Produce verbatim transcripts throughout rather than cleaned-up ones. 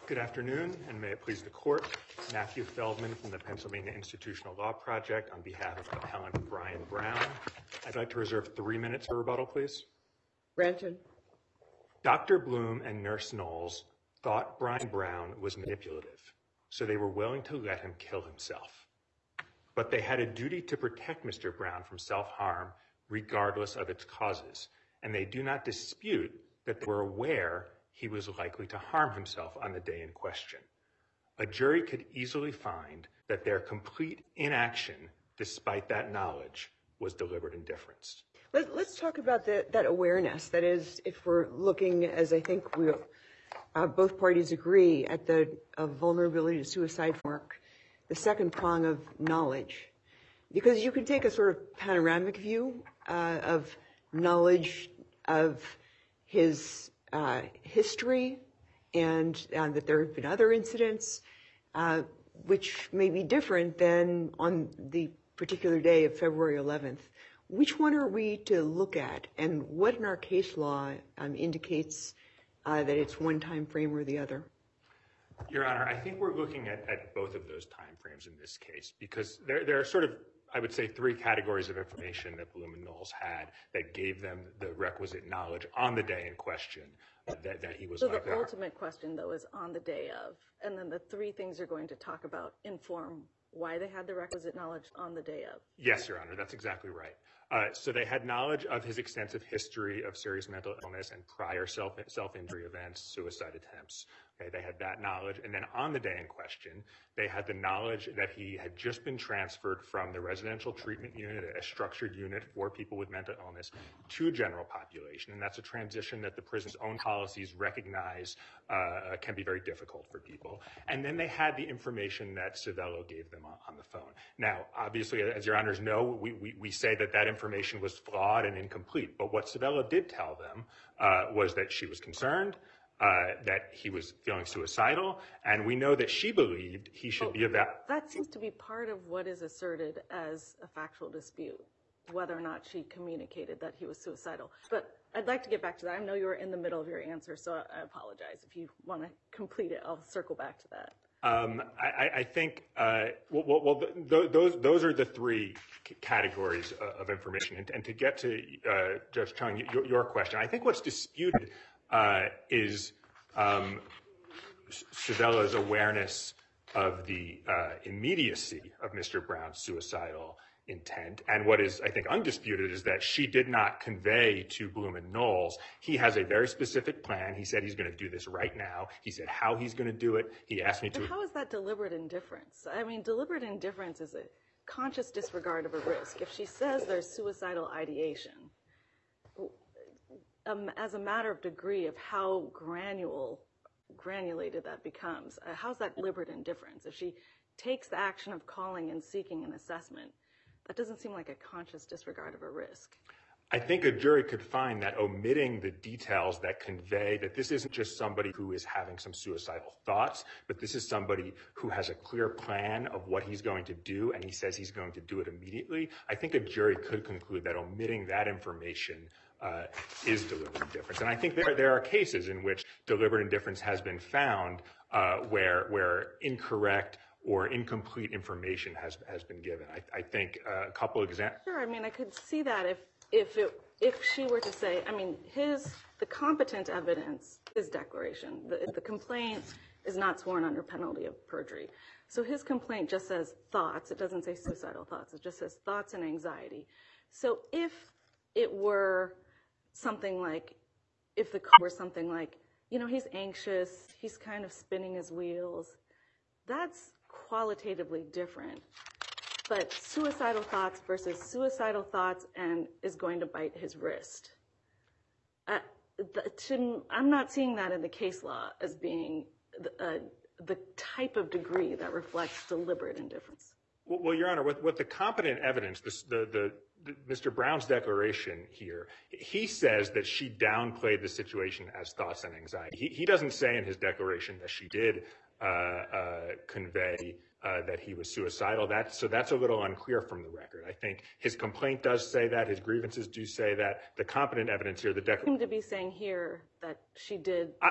Good afternoon, and may it please the Court. Matthew Feldman from the Pennsylvania Institutional Law Project on behalf of Appellant Brian Brown. I'd like to reserve three minutes for rebuttal, please. Granted. Doctor Bloom and Nurse Knowles thought Brian Brown was manipulative, so they were willing to let him kill himself. But they had a duty to protect Mister Brown from self-harm regardless of its causes, and they do not dispute that they were aware he was likely to harm himself on the day in question. A jury could easily find that their complete inaction, despite that knowledge, was deliberate indifference. Let, let's talk about the, that awareness. That is, if we're looking, as I think we uh, both parties agree, at the uh, vulnerability to suicide work, the second prong of knowledge. Because you can take a sort of panoramic view uh, of knowledge of his Uh, history and uh, that there have been other incidents uh, which may be different than on the particular day of February eleventh. Which one are we to look at, and what in our case law um, indicates uh, that it's one time frame or the other? Your Honor, I think we're looking at, at both of those time frames in this case, because there, there are sort of, I would say, three categories of information that Bloom and Knowles had that gave them the requisite knowledge on the day in question that, that he was so like the ultimate question, though, is on the day of, and then the three things you're going to talk about inform why they had the requisite knowledge on the day of. Yes, Your Honor, that's exactly right. Uh, so they had knowledge of his extensive history of serious mental illness and prior self, self-injury events, suicide attempts. Okay, they had that knowledge. And then on the day in question, they had the knowledge that he had just been transferred from the residential treatment unit, a structured unit for people with mental illness, to general population. And that's a transition that the prison's own policies recognize uh, can be very difficult for people. And then they had the information that Civello gave them on, on the phone. Now, obviously, as Your Honors know, we, we, we say that that information was flawed and incomplete. But what Civello did tell them uh, was that she was concerned, Uh, that he was feeling suicidal, and we know that she believed he should oh, be about. That seems to be part of what is asserted as a factual dispute, whether or not she communicated that he was suicidal. But I'd like to get back to that. I know you were in the middle of your answer, so I apologize. If you want to complete it, I'll circle back to that. Um, I, I think uh, well, well th- those those are the three c- categories uh, of information. And, and to get to uh, Judge Chung, your, your question, I think what's disputed Uh, is um, Civello's awareness of the uh, immediacy of Mister Brown's suicidal intent. And what is, I think, undisputed is that she did not convey to Bloom and Knowles, he has a very specific plan. He said he's going to do this right now. He said how he's going to do it. He asked me to. But how is that deliberate indifference? I mean, deliberate indifference is a conscious disregard of a risk. If she says there's suicidal ideation, Um, as a matter of degree of how granule, granulated that becomes, uh, how's that deliberate indifference? If she takes the action of calling and seeking an assessment, that doesn't seem like a conscious disregard of a risk. I think a jury could find that omitting the details that convey that this isn't just somebody who is having some suicidal thoughts, but this is somebody who has a clear plan of what he's going to do, and he says he's going to do it immediately. I think a jury could conclude that omitting that information uh, is deliberate indifference. And I think there, there are cases in which deliberate indifference has been found uh, where, where incorrect or incomplete information has, has been given. I, I think uh, a couple examples. Sure, I mean, I could see that if if it, if she were to say, I mean, his the competent evidence, his declaration, the, the complaint is not sworn under penalty of perjury. So his complaint just says thoughts. It doesn't say suicidal thoughts. It just says thoughts and anxiety. So if it were something like, if the were something like, you know, he's anxious, he's kind of spinning his wheels, that's qualitatively different. But suicidal thoughts versus suicidal thoughts and is going to bite his wrist. Uh, the, to, I'm not seeing that in the case law as being the, uh, the type of degree that reflects deliberate indifference. Well, well Your Honor, with, with the competent evidence, this, the, the, the Mister Brown's declaration here, he says that she downplayed the situation as thoughts and anxiety. He, he doesn't say in his declaration that she did uh, uh, convey uh, that he was suicidal. That, so that's a little unclear from the record. I think his complaint does say that. His grievances do say that. The competent evidence here, the declaration. Seem to be saying here that she did. I,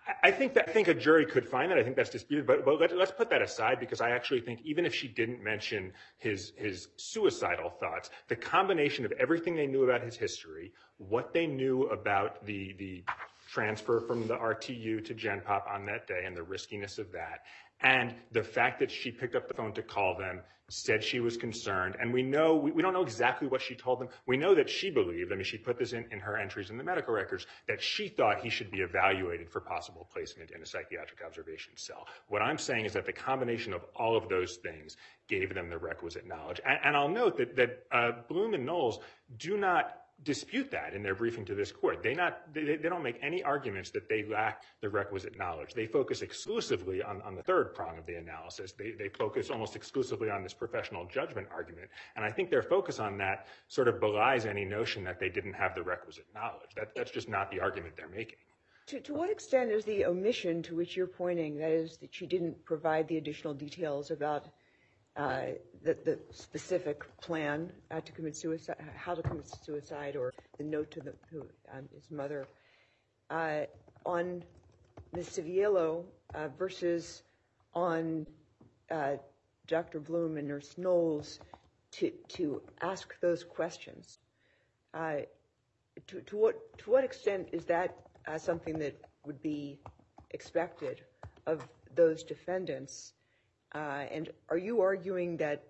I think that I think a jury could find that. I think that's disputed, but, but let, let's put that aside, because I actually think even if she didn't mention his his suicidal thoughts, the combination of everything they knew about his history, what they knew about the the transfer from the R T U to Gen Pop on that day and the riskiness of that, and the fact that she picked up the phone to call them, said she was concerned, and we know we, we don't know exactly what she told them. We know that she believed, I mean, she put this in, in her entries in the medical records, that she thought he should be evaluated for possible placement in a psychiatric observation cell. What I'm saying is that the combination of all of those things gave them the requisite knowledge. And, and I'll note that, that uh, Bloom and Knowles do not dispute that in their briefing to this court. They not they, they don't make any arguments that they lack the requisite knowledge. They focus exclusively on, on the third prong of the analysis. They, they focus almost exclusively on this professional judgment argument. And I think their focus on that sort of belies any notion that they didn't have the requisite knowledge. That, that's just not the argument they're making. To, to what extent is the omission to which you're pointing, that is, that she didn't provide the additional details about uh, the, the specific plan uh, to commit suicide, how to commit suicide, or the note to the, who, um, his mother, uh, on Miz Civiello uh, versus on uh, Doctor Bloom and Nurse Knowles to to ask those questions? Uh, to, to what to what extent is that uh, something that would be expected of those defendants? Uh, and are you arguing that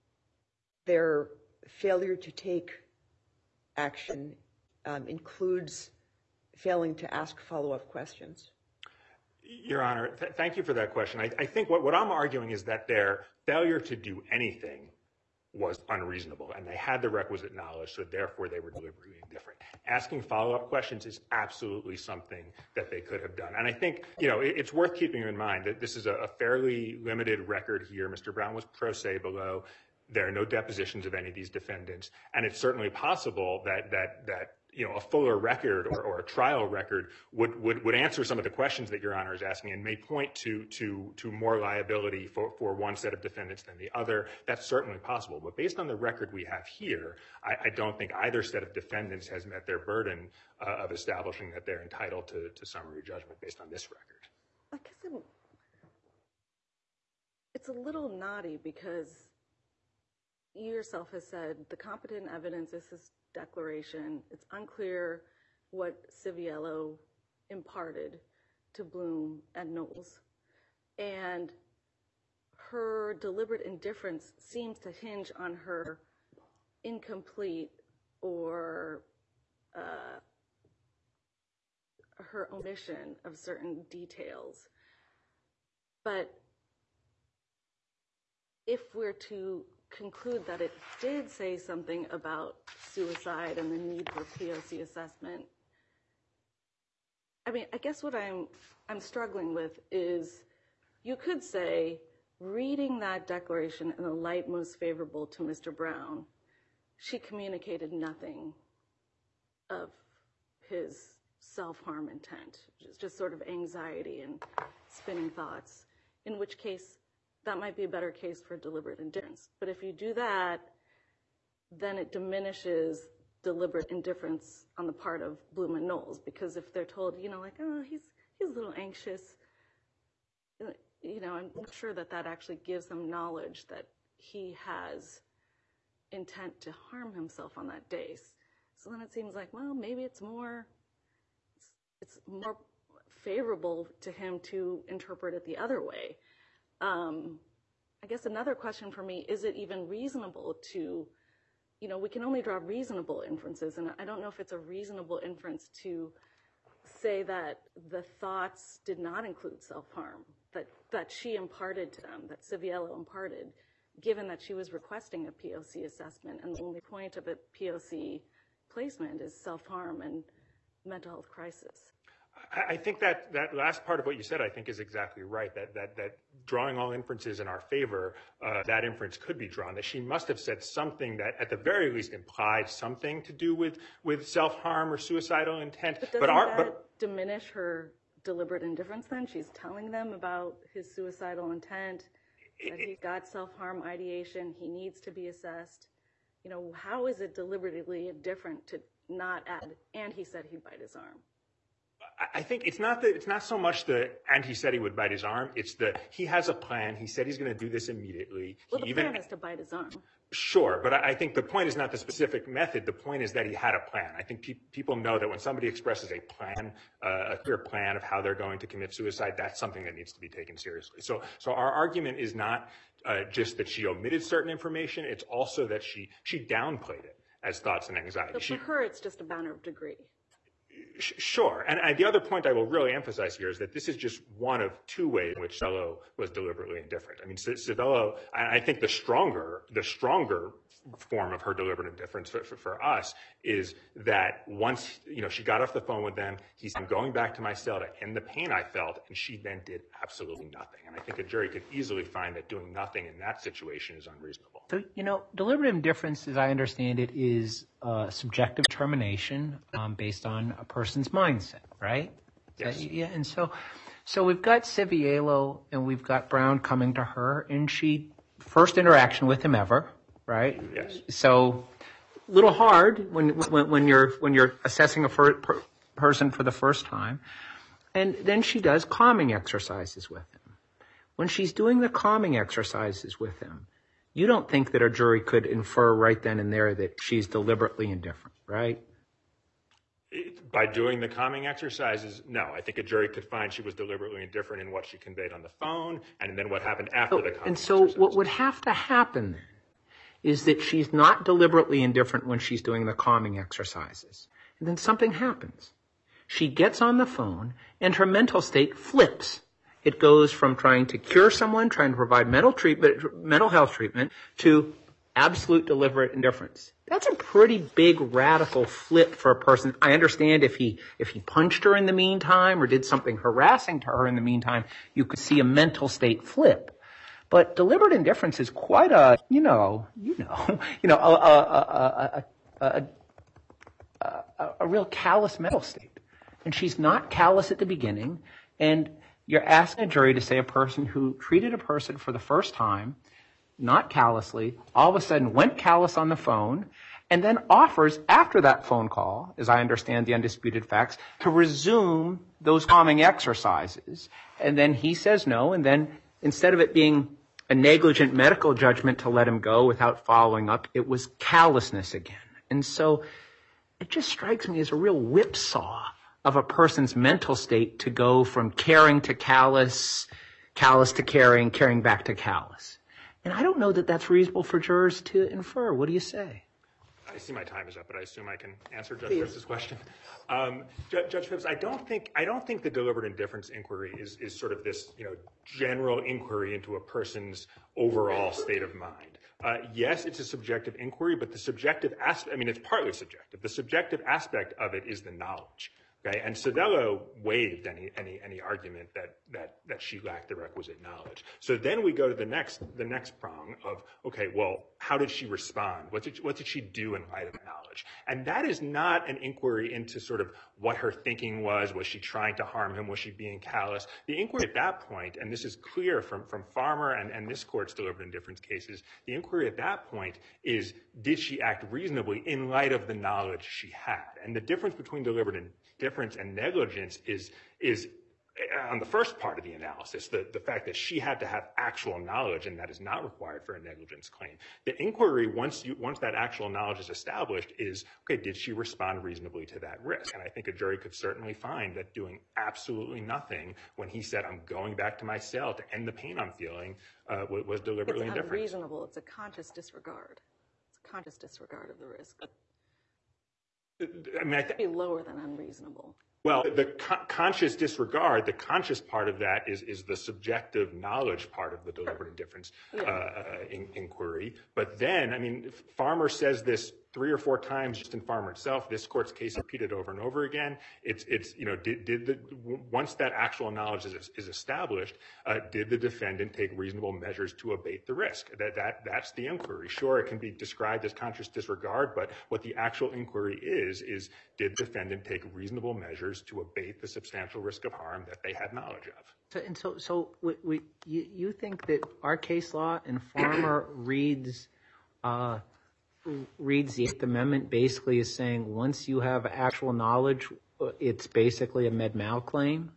their failure to take action um, includes failing to ask follow-up questions? Your Honor, th- thank you for that question. I, I think what, what I'm arguing is that their failure to do anything was unreasonable, and they had the requisite knowledge, so therefore they were deliberately indifferent. Asking follow-up questions is absolutely something that they could have done. And I think, you know, it, it's worth keeping in mind that this is a, a fairly limited record here. Mister Brown was pro se below. There are no depositions of any of these defendants, and it's certainly possible that that that you know a fuller record or, or a trial record would, would would answer some of the questions that Your Honor is asking, and may point to to to more liability for, for one set of defendants than the other. That's certainly possible, but based on the record we have here, I, I don't think either set of defendants has met their burden uh, of establishing that they're entitled to, to summary judgment based on this record. I guess I'm, it's a little naughty because you yourself has said the competent evidence is his declaration. It's unclear what Civiello imparted to Bloom and Knowles. And her deliberate indifference seems to hinge on her incomplete or uh, her omission of certain details. But if we're to conclude that it did say something about suicide and the need for P O C assessment, I mean, I guess what I'm I'm struggling with is you could say, reading that declaration in the light most favorable to Mister Brown, she communicated nothing of his self-harm intent, just, just sort of anxiety and spinning thoughts, in which case that might be a better case for deliberate indifference. But if you do that, then it diminishes deliberate indifference on the part of Bloom and Knowles, because if they're told, you know, like, oh, he's he's a little anxious, you know, I'm not sure that that actually gives them knowledge that he has intent to harm himself on that day. So then it seems like, well, maybe it's more, it's, it's more favorable to him to interpret it the other way. Um, I guess another question for me, is it even reasonable to, you know, we can only draw reasonable inferences, and I don't know if it's a reasonable inference to say that the thoughts did not include self-harm, that, that she imparted to them, that Civiello imparted, given that she was requesting a P O C assessment, and the only point of a P O C placement is self-harm and mental health crisis. I think that that last part of what you said, I think, is exactly right, that that that drawing all inferences in our favor, uh, that inference could be drawn, that she must have said something that at the very least implied something to do with, with self-harm or suicidal intent. But doesn't but our, that but, diminish her deliberate indifference then? She's telling them about his suicidal intent, that he's got self-harm ideation, he needs to be assessed. You know, how is it deliberately indifferent to not add, and he said he'd bite his arm? I think it's not the, it's not so much the, and he said he would bite his arm. It's the, he has a plan. He said he's going to do this immediately. Well, he the even, plan is to bite his arm. Sure, but I think the point is not the specific method. The point is that he had a plan. I think pe- people know that when somebody expresses a plan, uh, a clear plan of how they're going to commit suicide, that's something that needs to be taken seriously. So, so our argument is not uh, just that she omitted certain information. It's also that she she downplayed it as thoughts and anxiety. So She, for her, it's just a matter of degree. Sure. And, and the other point I will really emphasize here is that this is just one of two ways in which Civello was deliberately indifferent. I mean, Civello, I think the stronger, the stronger form of her deliberate indifference for, for, for us is that once, you know, she got off the phone with them, he said, I'm going back to my cell to end the pain I felt, and she then did absolutely nothing. And I think a jury could easily find that doing nothing in that situation is unreasonable. So, you know, deliberate indifference, as I understand it, is uh, subjective determination um, based on a person's mindset, right? Yes. So, yeah, and so, so we've got Civello and we've got Brown coming to her, and she first interaction with him ever, right? Yes. So, a little hard when when, when you're when you're assessing a per, per, person for the first time, and then she does calming exercises with him. When she's doing the calming exercises with him, you don't think that a jury could infer right then and there that she's deliberately indifferent, right? It, by doing the calming exercises, no. I think a jury could find she was deliberately indifferent in what she conveyed on the phone, and then what happened after So, the calming and so exercises. what would have to happen then is that she's not deliberately indifferent when she's doing the calming exercises. And then something happens. She gets on the phone, and her mental state flips. It goes from trying to cure someone, trying to provide mental treatment, mental health treatment, to absolute deliberate indifference. That's a pretty big radical flip for a person. I understand if he if he punched her in the meantime or did something harassing to her in the meantime, you could see a mental state flip. But deliberate indifference is quite a, you know, you know, you know, a a a a, a, a, a real callous mental state. And she's not callous at the beginning, and you're asking a jury to say a person who treated a person for the first time, not callously, all of a sudden went callous on the phone, and then offers, after that phone call, as I understand the undisputed facts, to resume those calming exercises. And then he says no, and then instead of it being a negligent medical judgment to let him go without following up, it was callousness again. And so it just strikes me as a real whipsaw of a person's mental state to go from caring to callous, callous to caring, caring back to callous. And I don't know that that's reasonable for jurors to infer. What do you say? I see my time is up, but I assume I can answer Judge Phipps's question. Um, Judge, Judge Phipps, I don't think I don't think the deliberate indifference inquiry is is sort of this, you know, general inquiry into a person's overall state of mind. Uh, yes, it's a subjective inquiry, but the subjective aspect, I mean, it's partly subjective. The subjective aspect of it is the knowledge. Okay, and Civello waived any any any argument that that that she lacked the requisite knowledge. So then we go to the next the next prong of, okay, well, how did she respond? What did what did she do in light of knowledge? And that is not an inquiry into sort of what her thinking was. Was she trying to harm him? Was she being callous? The inquiry at that point, and this is clear from from Farmer and and this court's deliberate indifference cases, the inquiry at that point is, did she act reasonably in light of the knowledge she had? And the difference between deliberate indifference and negligence is is on the first part of the analysis, the, the fact that she had to have actual knowledge, and that is not required for a negligence claim. The inquiry, once you once that actual knowledge is established, is, okay, did she respond reasonably to that risk? And I think a jury could certainly find that doing absolutely nothing when he said, I'm going back to my cell to end the pain I'm feeling, uh, was deliberately It's indifferent. unreasonable. It's a conscious disregard. It's a conscious disregard of the risk. I mean, I th- It'd be lower than unreasonable. Well, the co- conscious disregard, the conscious part of that is is the subjective knowledge part of the deliberate indifference uh, uh, in, inquiry. But then, I mean, Farmer says this three or four times just in Farmer itself. This court's case repeated over and over again. It's it's you know did did the once that actual knowledge is is established, uh, did the defendant take reasonable measures to abate the risk? That that that's the inquiry. Sure, it can be described as conscious disregard, but what the actual inquiry is is did the defendant take reasonable measures to abate the substantial risk of harm that they had knowledge of? So, and so, so we, we, you, you think that our case law in Farmer reads uh, reads the Eighth Amendment basically as saying once you have actual knowledge, it's basically a med-mal claim?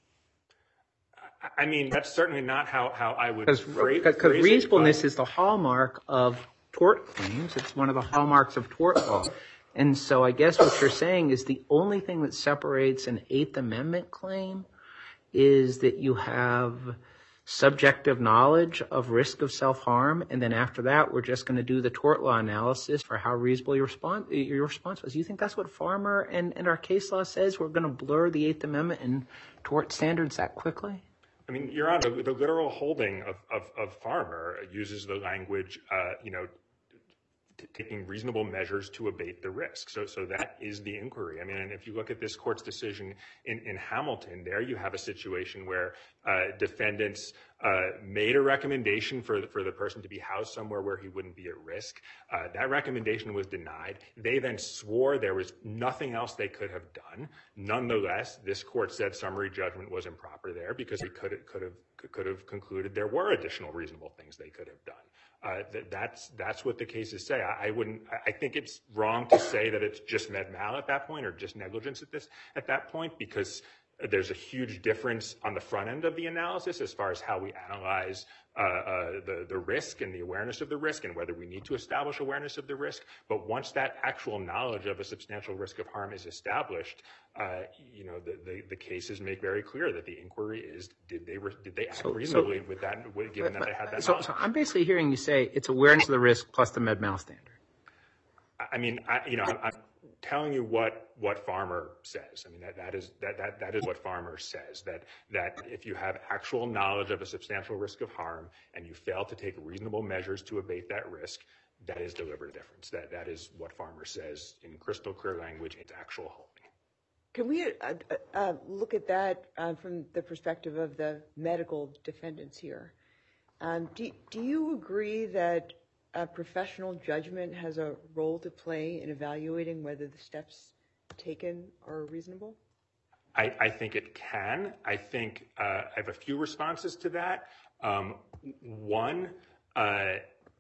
I mean, that's certainly not how, how I would Because phrase reasonableness it, but... is the hallmark of tort claims. It's one of the hallmarks of tort law. And so I guess what you're saying is the only thing that separates an Eighth Amendment claim is that you have subjective knowledge of risk of self-harm, and then after that, we're just going to do the tort law analysis for how reasonable your response, your response was. You think that's what Farmer and, and our case law says? We're going to blur the Eighth Amendment and tort standards that quickly? I mean, Your Honor, the, the literal holding of, of, of Farmer uses the language, uh, you know, t- taking reasonable measures to abate the risk. So, so that is the inquiry. I mean, and if you look at this court's decision in, in Hamilton, there you have a situation where uh, defendants uh, made a recommendation for the, for the person to be housed somewhere where he wouldn't be at risk. Uh, that recommendation was denied. They then swore there was nothing else they could have done. Nonetheless, this court said summary judgment was improper there because they could could have could have concluded there were additional reasonable things they could have done. Uh, that, that's that's what the cases say. I, I wouldn't. I think it's wrong to say that it's just med mal at that point or just negligence at this at that point, because there's a huge difference on the front end of the analysis as far as how we analyze uh, uh, the the risk and the awareness of the risk and whether we need to establish awareness of the risk. But once that actual knowledge of a substantial risk of harm is established, uh, you know, the, the the cases make very clear that the inquiry is did they re- did they act so, reasonably so, with that, with, given that they had that so, knowledge. So I'm basically hearing you say it's awareness of the risk plus the med mal standard. I mean, I, you know, I'm, I'm telling you what what Farmer says. I mean, that, that is that, that that is what Farmer says, that that if you have actual knowledge of a substantial risk of harm and you fail to take reasonable measures to abate that risk, that is deliberate indifference. That that is what Farmer says in crystal clear language. It's actual holding. Can we uh, uh, look at that uh, from the perspective of the medical defendants here? Um, do, do you agree that Uh, professional judgment has a role to play in evaluating whether the steps taken are reasonable? I, I think it can. I think uh, I have a few responses to that. Um, one, uh,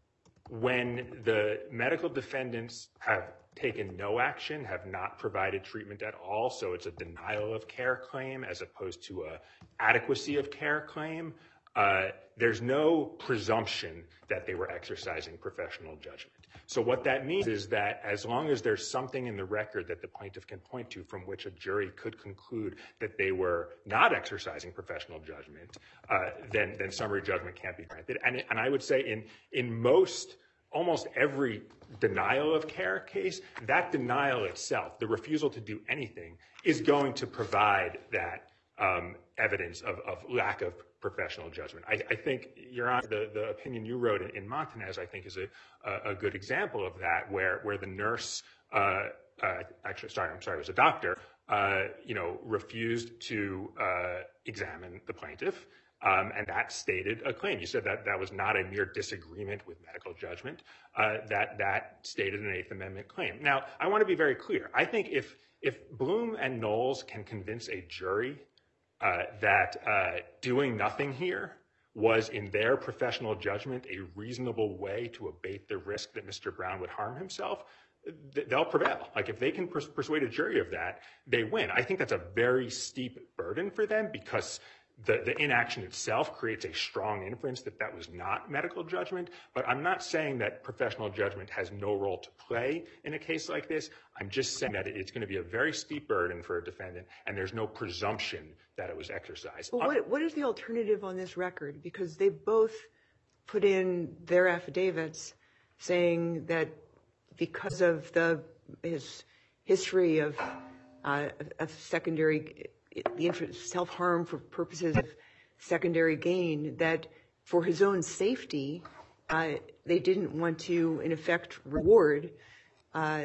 when the medical defendants have taken no action, have not provided treatment at all, so it's a denial of care claim as opposed to a adequacy of care claim, Uh, there's no presumption that they were exercising professional judgment. So what that means is that as long as there's something in the record that the plaintiff can point to from which a jury could conclude that they were not exercising professional judgment, uh, then then summary judgment can't be granted. And, and I would say in in most, almost every denial of care case, that denial itself, the refusal to do anything, is going to provide that um, evidence of, of lack of professional judgment. I, I think, Your Honor, the, the opinion you wrote in, in Montanez, I think, is a, a, a good example of that, where where the nurse, uh, uh, actually, sorry, I'm sorry, it was a doctor, uh, you know, refused to uh, examine the plaintiff, um, and that stated a claim. You said that that was not a mere disagreement with medical judgment. Uh, that that stated an Eighth Amendment claim. Now, I want to be very clear. I think if if Bloom and Knowles can convince a jury Uh, that uh, doing nothing here was, in their professional judgment, a reasonable way to abate the risk that Mister Brown would harm himself, th- they'll prevail. Like, if they can pers- persuade a jury of that, they win. I think that's a very steep burden for them because the, the inaction itself creates a strong inference that that was not medical judgment. But I'm not saying that professional judgment has no role to play in a case like this. I'm just saying that it's going to be a very steep burden for a defendant, and there's no presumption that it was exercised. Well, what, what is the alternative on this record? Because they both put in their affidavits saying that because of the his history of uh, of secondary the interest self-harm for purposes of secondary gain, that for his own safety, uh, they didn't want to, in effect, reward uh,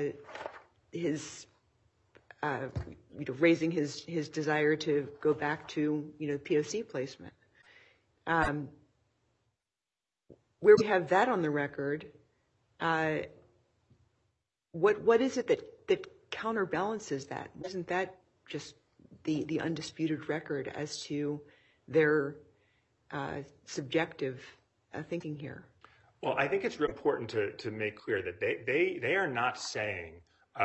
his, uh, you know, raising his, his desire to go back to, you know, P O C placement. Um, where we have that on the record, uh, what what is it that, that counterbalances that? Isn't that just the, the undisputed record as to their uh, subjective uh, thinking here? Well, I think it's real important to, to make clear that they, they, they are not saying uh,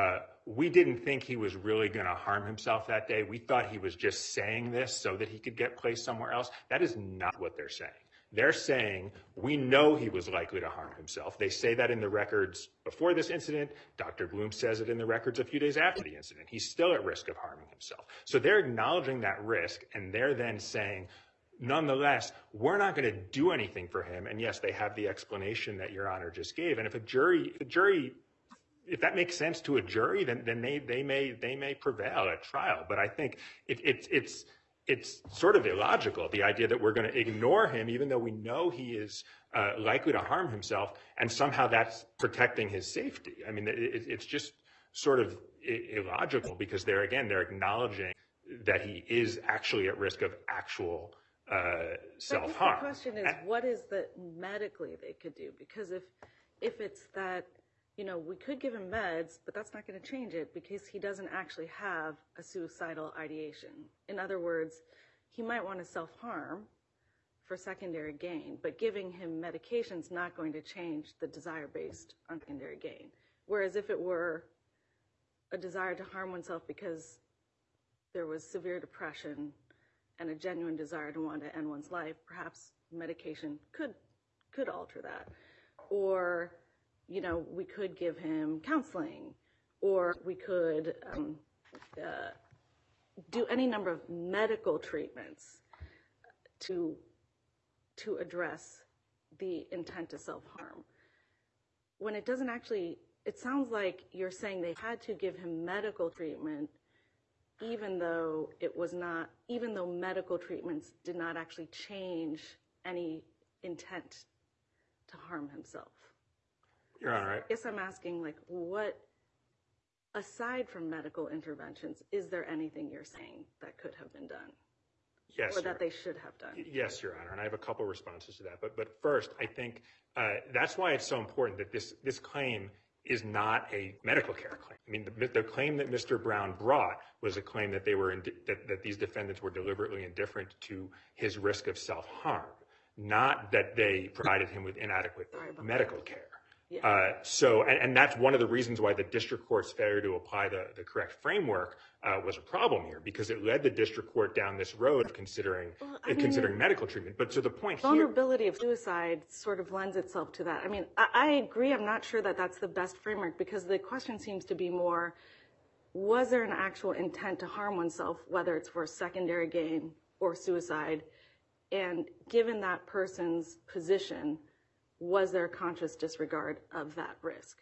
we didn't think he was really going to harm himself that day. We thought he was just saying this so that he could get placed somewhere else. That is not what they're saying. They're saying, we know he was likely to harm himself. They say that in the records before this incident. Doctor Bloom says it in the records a few days after the incident. He's still at risk of harming himself. So they're acknowledging that risk, and they're then saying, nonetheless, we're not going to do anything for him. And yes, they have the explanation that Your Honor just gave. And if a jury, if a jury, if that makes sense to a jury, then then they they may they may prevail at trial. But I think it, it it's it's sort of illogical, the idea that we're going to ignore him, even though we know he is uh, likely to harm himself, and somehow that's protecting his safety. I mean, it, it's just sort of illogical, because they're again they're acknowledging that he is actually at risk of actual Uh, self-harm. The question is, what is the medically they could do? Because if if it's that, you know, we could give him meds, but that's not going to change it because he doesn't actually have a suicidal ideation. In other words, he might want to self-harm for secondary gain, but giving him medication is not going to change the desire based on secondary gain. Whereas if it were a desire to harm oneself because there was severe depression and a genuine desire to want to end one's life, perhaps medication could could alter that. Or, you know, we could give him counseling, or we could um, uh, do any number of medical treatments to to address the intent to self-harm. When it doesn't actually, it sounds like you're saying they had to give him medical treatment even though it was not, even though medical treatments did not actually change any intent to harm himself. You're all right. I guess I'm asking, like, what, aside from medical interventions, is there anything you're saying that could have been done? Yes. Or that they should have done? Yes, Your Honor, and I have a couple responses to that. But but first, I think uh, that's why it's so important that this this claim is not a medical care claim. I mean, the, the claim that Mister Brown brought was a claim that they were in, that, that these defendants were deliberately indifferent to his risk of self-harm, not that they provided him with inadequate medical that. care. Yeah. Uh, so, and, and that's one of the reasons why the district court's failure to apply the, the correct framework uh, was a problem here, because it led the district court down this road of considering well, I mean, considering medical treatment. But to the point vulnerability here, of suicide sort of lends itself to that. I mean, I, I agree. I'm not sure that that's the best framework, because the question seems to be more, was there an actual intent to harm oneself, whether it's for secondary gain or suicide? And given that person's position, was there a conscious disregard of that risk?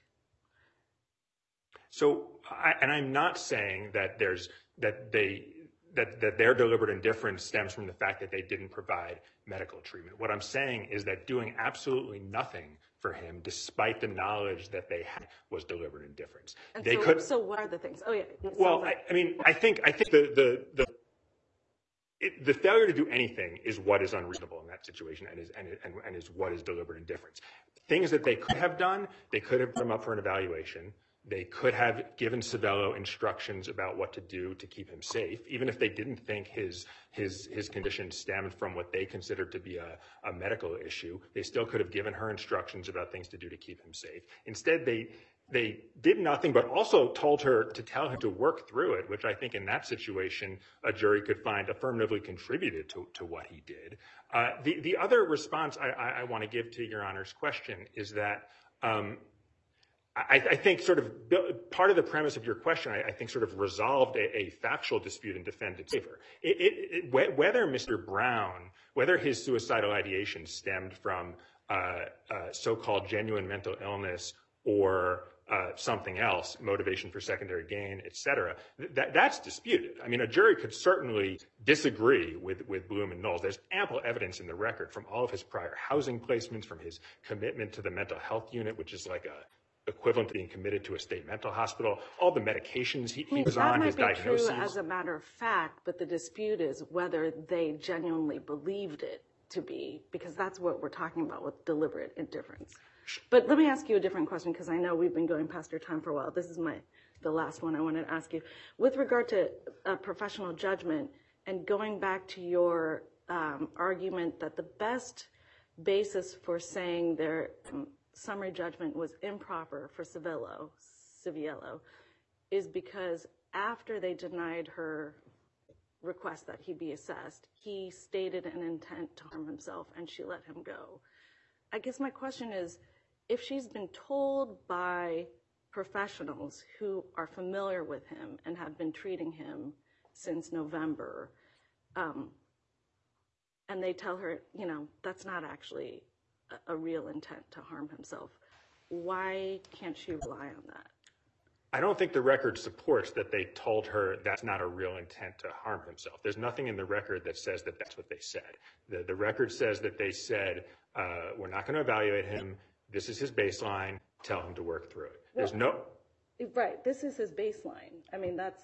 So, I, and I'm not saying that there's that they that that their deliberate indifference stems from the fact that they didn't provide medical treatment. What I'm saying is that doing absolutely nothing for him, despite the knowledge that they had, was deliberate indifference. And they so, could. So, what are the things? Oh yeah. Well, I, I mean, I think I think the the the. It, the failure to do anything is what is unreasonable in that situation, and is and, and, and is what is deliberate indifference. Things that they could have done, they could have put him up for an evaluation. They could have given Civello instructions about what to do to keep him safe, even if they didn't think his his his condition stemmed from what they considered to be a, a medical issue. They still could have given her instructions about things to do to keep him safe. Instead, they they did nothing, but also told her to tell him to work through it, which I think in that situation, a jury could find affirmatively contributed to, to what he did. Uh, the, the other response I, I, I want to give to Your Honor's question is that um, I, I think sort of part of the premise of your question, I, I think sort of resolved a, a factual dispute in defendant's favor. It, it, it, whether Mister Brown, whether his suicidal ideation stemmed from uh, uh, so-called genuine mental illness or Uh, something else, motivation for secondary gain, et cetera, that, that's disputed. I mean, a jury could certainly disagree with, with Bloom and Knowles. There's ample evidence in the record from all of his prior housing placements, from his commitment to the mental health unit, which is like a equivalent to being committed to a state mental hospital, all the medications he, I mean, he was on, his diagnoses. That might be diagnoses. true as a matter of fact, but the dispute is whether they genuinely believed it to be, because that's what we're talking about with deliberate indifference. But let me ask you a different question, because I know we've been going past your time for a while. This is my the last one I wanted to ask you. With regard to uh, professional judgment, and going back to your um, argument that the best basis for saying their um, summary judgment was improper for Civello, Civiello is because after they denied her request that he be assessed, he stated an intent to harm himself and she let him go. I guess my question is, if she's been told by professionals who are familiar with him and have been treating him since November, um, and they tell her, you know, that's not actually a, a real intent to harm himself, why can't she rely on that? I don't think the record supports that they told her that's not a real intent to harm himself. There's nothing in the record that says that that's what they said. The, the record says that they said, uh, we're not going to evaluate him. This is his baseline. Tell him to work through it. There's no... Right, this is his baseline. I mean, that's...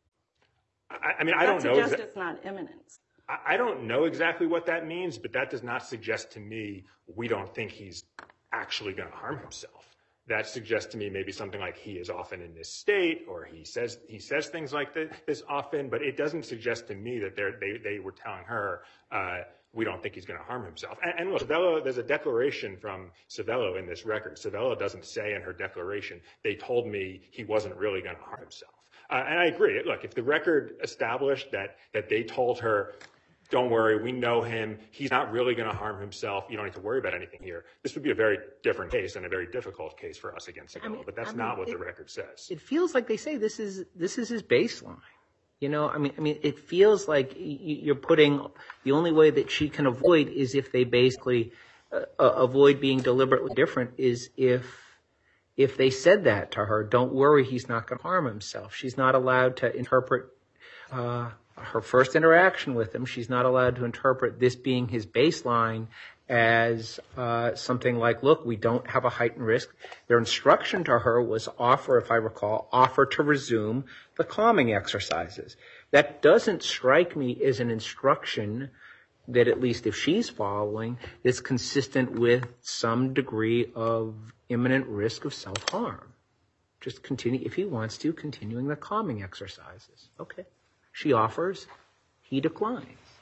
I, I mean, I don't know... That suggests it's not imminence. I, I don't know exactly what that means, but that does not suggest to me we don't think he's actually going to harm himself. That suggests to me maybe something like he is often in this state, or he says he says things like this, this often, but it doesn't suggest to me that they're, they they were telling her, uh, we don't think he's going to harm himself. And, and look, Civello, there's a declaration from Civello in this record. Civello doesn't say in her declaration, they told me he wasn't really going to harm himself. Uh, and I agree. Look, if the record established that that they told her, don't worry, we know him, he's not really going to harm himself, you don't need to worry about anything here, this would be a very different case and a very difficult case for us against Civello. I mean, but that's I mean, not what it, the record says. It feels like they say this is this is his baseline. You know, I mean, I mean, it feels like you're putting the only way that she can avoid is if they basically uh, avoid being deliberately different is if if they said that to her, don't worry, he's not going to harm himself. She's not allowed to interpret uh, her first interaction with him. She's not allowed to interpret this being his baseline as uh, something like, look, we don't have a heightened risk. Their instruction to her was offer, if I recall, offer to resume the calming exercises. That doesn't strike me as an instruction that, at least if she's following, is consistent with some degree of imminent risk of self-harm. Just continue, if he wants to, continuing the calming exercises. Okay. She offers, he declines.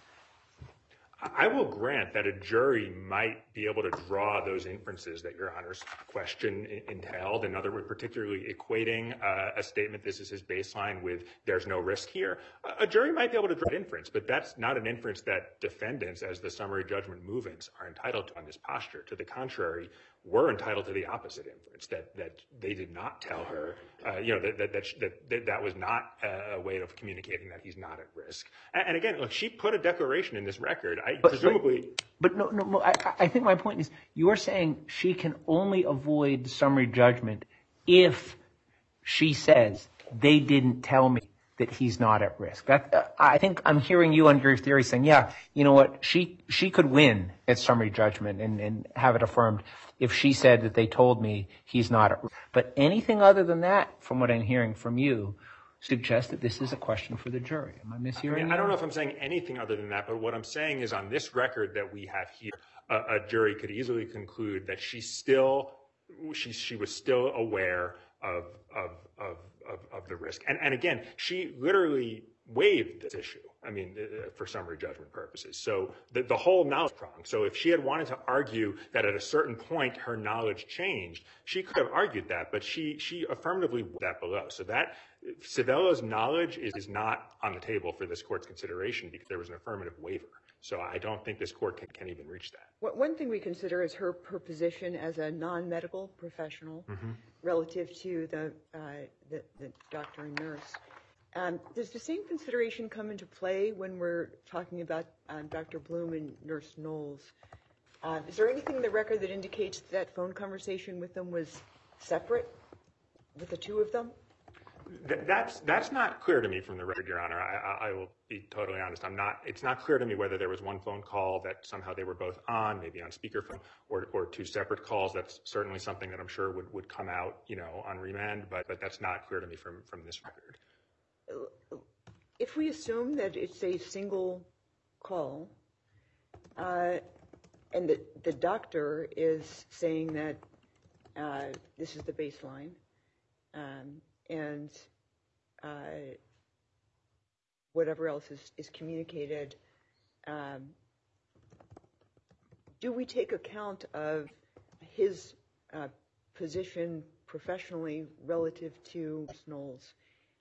I will grant that a jury might be able to draw those inferences that Your Honor's question entailed. In other words, particularly equating uh, a statement, this is his baseline, with there's no risk here. A jury might be able to draw inference, but that's not an inference that defendants, as the summary judgment movements, are entitled to on this posture. To the contrary, we're entitled to the opposite inference, that that they did not tell her, uh, you know, that that, that that that that was not a way of communicating that he's not at risk. And, and again, look, she put a declaration in this record. I but, presumably, but, but no, no. I, I think my point is, you're saying she can only avoid summary judgment if she says they didn't tell me that he's not at risk. That, uh, I think I'm hearing you under your theory saying, yeah, you know what, she she could win at summary judgment and, and have it affirmed if she said that they told me he's not at risk. But anything other than that, from what I'm hearing from you, suggests that this is a question for the jury. Am I mishearing I mean, you? I don't know if I'm saying anything other than that, but what I'm saying is on this record that we have here, a, a jury could easily conclude that she still, she she was still aware of of of of, of the risk. And and again, she literally waived this issue, I mean, uh, for summary judgment purposes. So the, the whole knowledge prong. So if she had wanted to argue that at a certain point her knowledge changed, she could have argued that, but she she affirmatively put that below. So that Civello's knowledge is, is not on the table for this court's consideration because there was an affirmative waiver. So I don't think this court can, can even reach that. One thing we consider is her, her position as a non-medical professional mm-hmm. relative to the, uh, the, the doctor and nurse. Um, does the same consideration come into play when we're talking about uh, Doctor Bloom and Nurse Knowles? Uh, is there anything in the record that indicates that phone conversation with them was separate, with the two of them? Th- that's that's not clear to me from the record, Your Honor. I, I, I will be totally honest. I'm not. It's not clear to me whether there was one phone call that somehow they were both on, maybe on speakerphone, or or two separate calls. That's certainly something that I'm sure would, would come out, you know, on remand. But but that's not clear to me from from this record. If we assume that it's a single call, uh, and the, the doctor is saying that uh, this is the baseline, um, and uh, whatever else is, is communicated, um, do we take account of his uh, position professionally relative to Knowles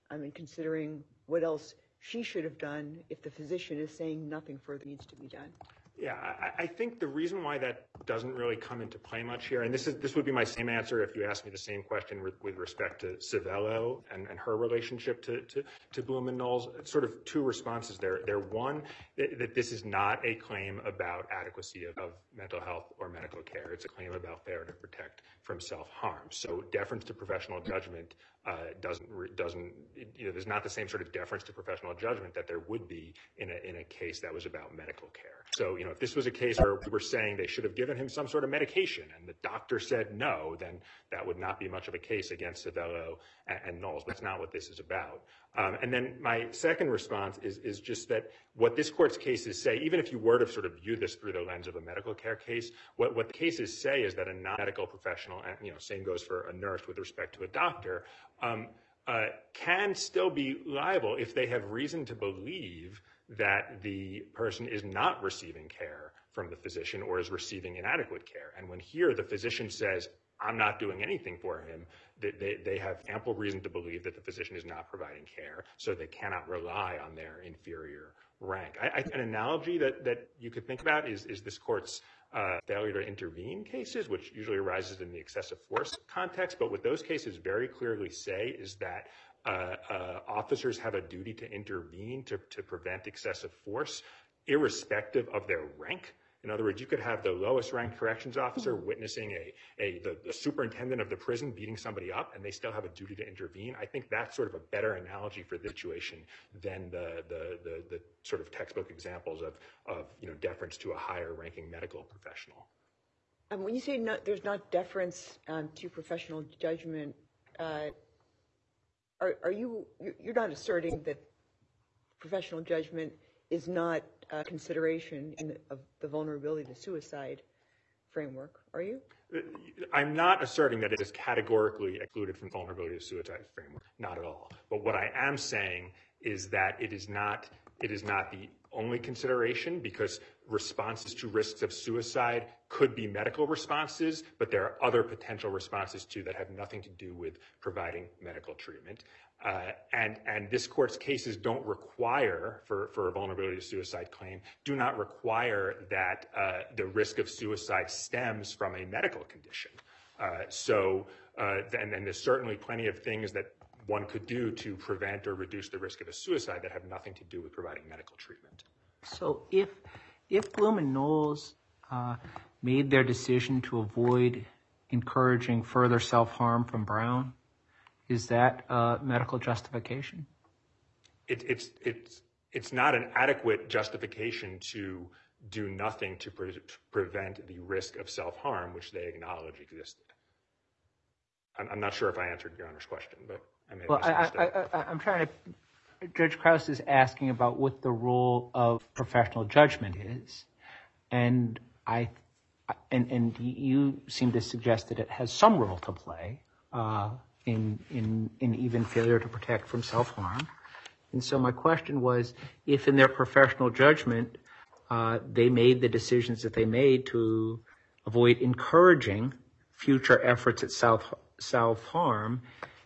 I mean, considering what else she should have done if the physician is saying nothing further needs to be done. Yeah, I, I think the reason why that doesn't really come into play much here, and this is this would be my same answer if you asked me the same question with, with respect to Civello and, and her relationship to, to, to Bloom and Knowles. Sort of two responses there. There, one, that, that this is not a claim about adequacy of, of mental health or medical care. It's a claim about failure to protect from self-harm. So deference to professional judgment uh, doesn't, doesn't you know, there's not the same sort of deference to professional judgment that there would be in a, in a case that was about medical care. So, you know, if this was a case where we were saying they should have given him some sort of medication and the doctor said no, then that would not be much of a case against Civello and, and Knowles. That's not what this is about. Um, and then my second response is, is just that what this court's cases say, even if you were to sort of view this through the lens of a medical care case, what, what the cases say is that a non-medical professional, and, you know, same goes for a nurse with respect to a doctor, um, uh, can still be liable if they have reason to believe that the person is not receiving care from the physician or is receiving inadequate care. And when here the physician says, I'm not doing anything for him, that they, they have ample reason to believe that the physician is not providing care, so they cannot rely on their inferior rank. I, I, an analogy that, that you could think about is, is this court's uh, failure to intervene cases, which usually arises in the excessive force context. But what those cases very clearly say is that uh, uh, officers have a duty to intervene to, to prevent excessive force, irrespective of their rank. In other words, you could have the lowest ranked corrections officer witnessing a, a the, the superintendent of the prison beating somebody up, and they still have a duty to intervene. I think that's sort of a better analogy for the situation than the the the, the sort of textbook examples of of you know deference to a higher ranking medical professional. Um, when you say no, there's not deference um, to professional judgment, uh, are are you you're not asserting that professional judgment is not a consideration in the, of the vulnerability to suicide framework, are you? I'm not asserting that it is categorically excluded from vulnerability to suicide framework, not at all. But what I am saying is that it is not it is not the only consideration, because responses to risks of suicide could be medical responses, but there are other potential responses too that have nothing to do with providing medical treatment. Uh, and, and this court's cases don't require, for, for a vulnerability to suicide claim, do not require that uh, the risk of suicide stems from a medical condition. Uh, so, uh, and, and there's certainly plenty of things that one could do to prevent or reduce the risk of a suicide that have nothing to do with providing medical treatment. So if if Bloom and Knowles uh, made their decision to avoid encouraging further self-harm from Brown, is that uh, medical justification? It, it's it's it's not an adequate justification to do nothing to, pre- to prevent the risk of self-harm, which they acknowledge existed. I'm, I'm not sure if I answered Your Honor's question, but I may have well, I, misunderstood. I, I, I'm trying to. Judge Krause is asking about what the role of professional judgment is, and I, and and you seem to suggest that it has some role to play uh, in in in even failure to protect from self-harm. And so my question was, if in their professional judgment uh, they made the decisions that they made to avoid encouraging future efforts at self self-harm,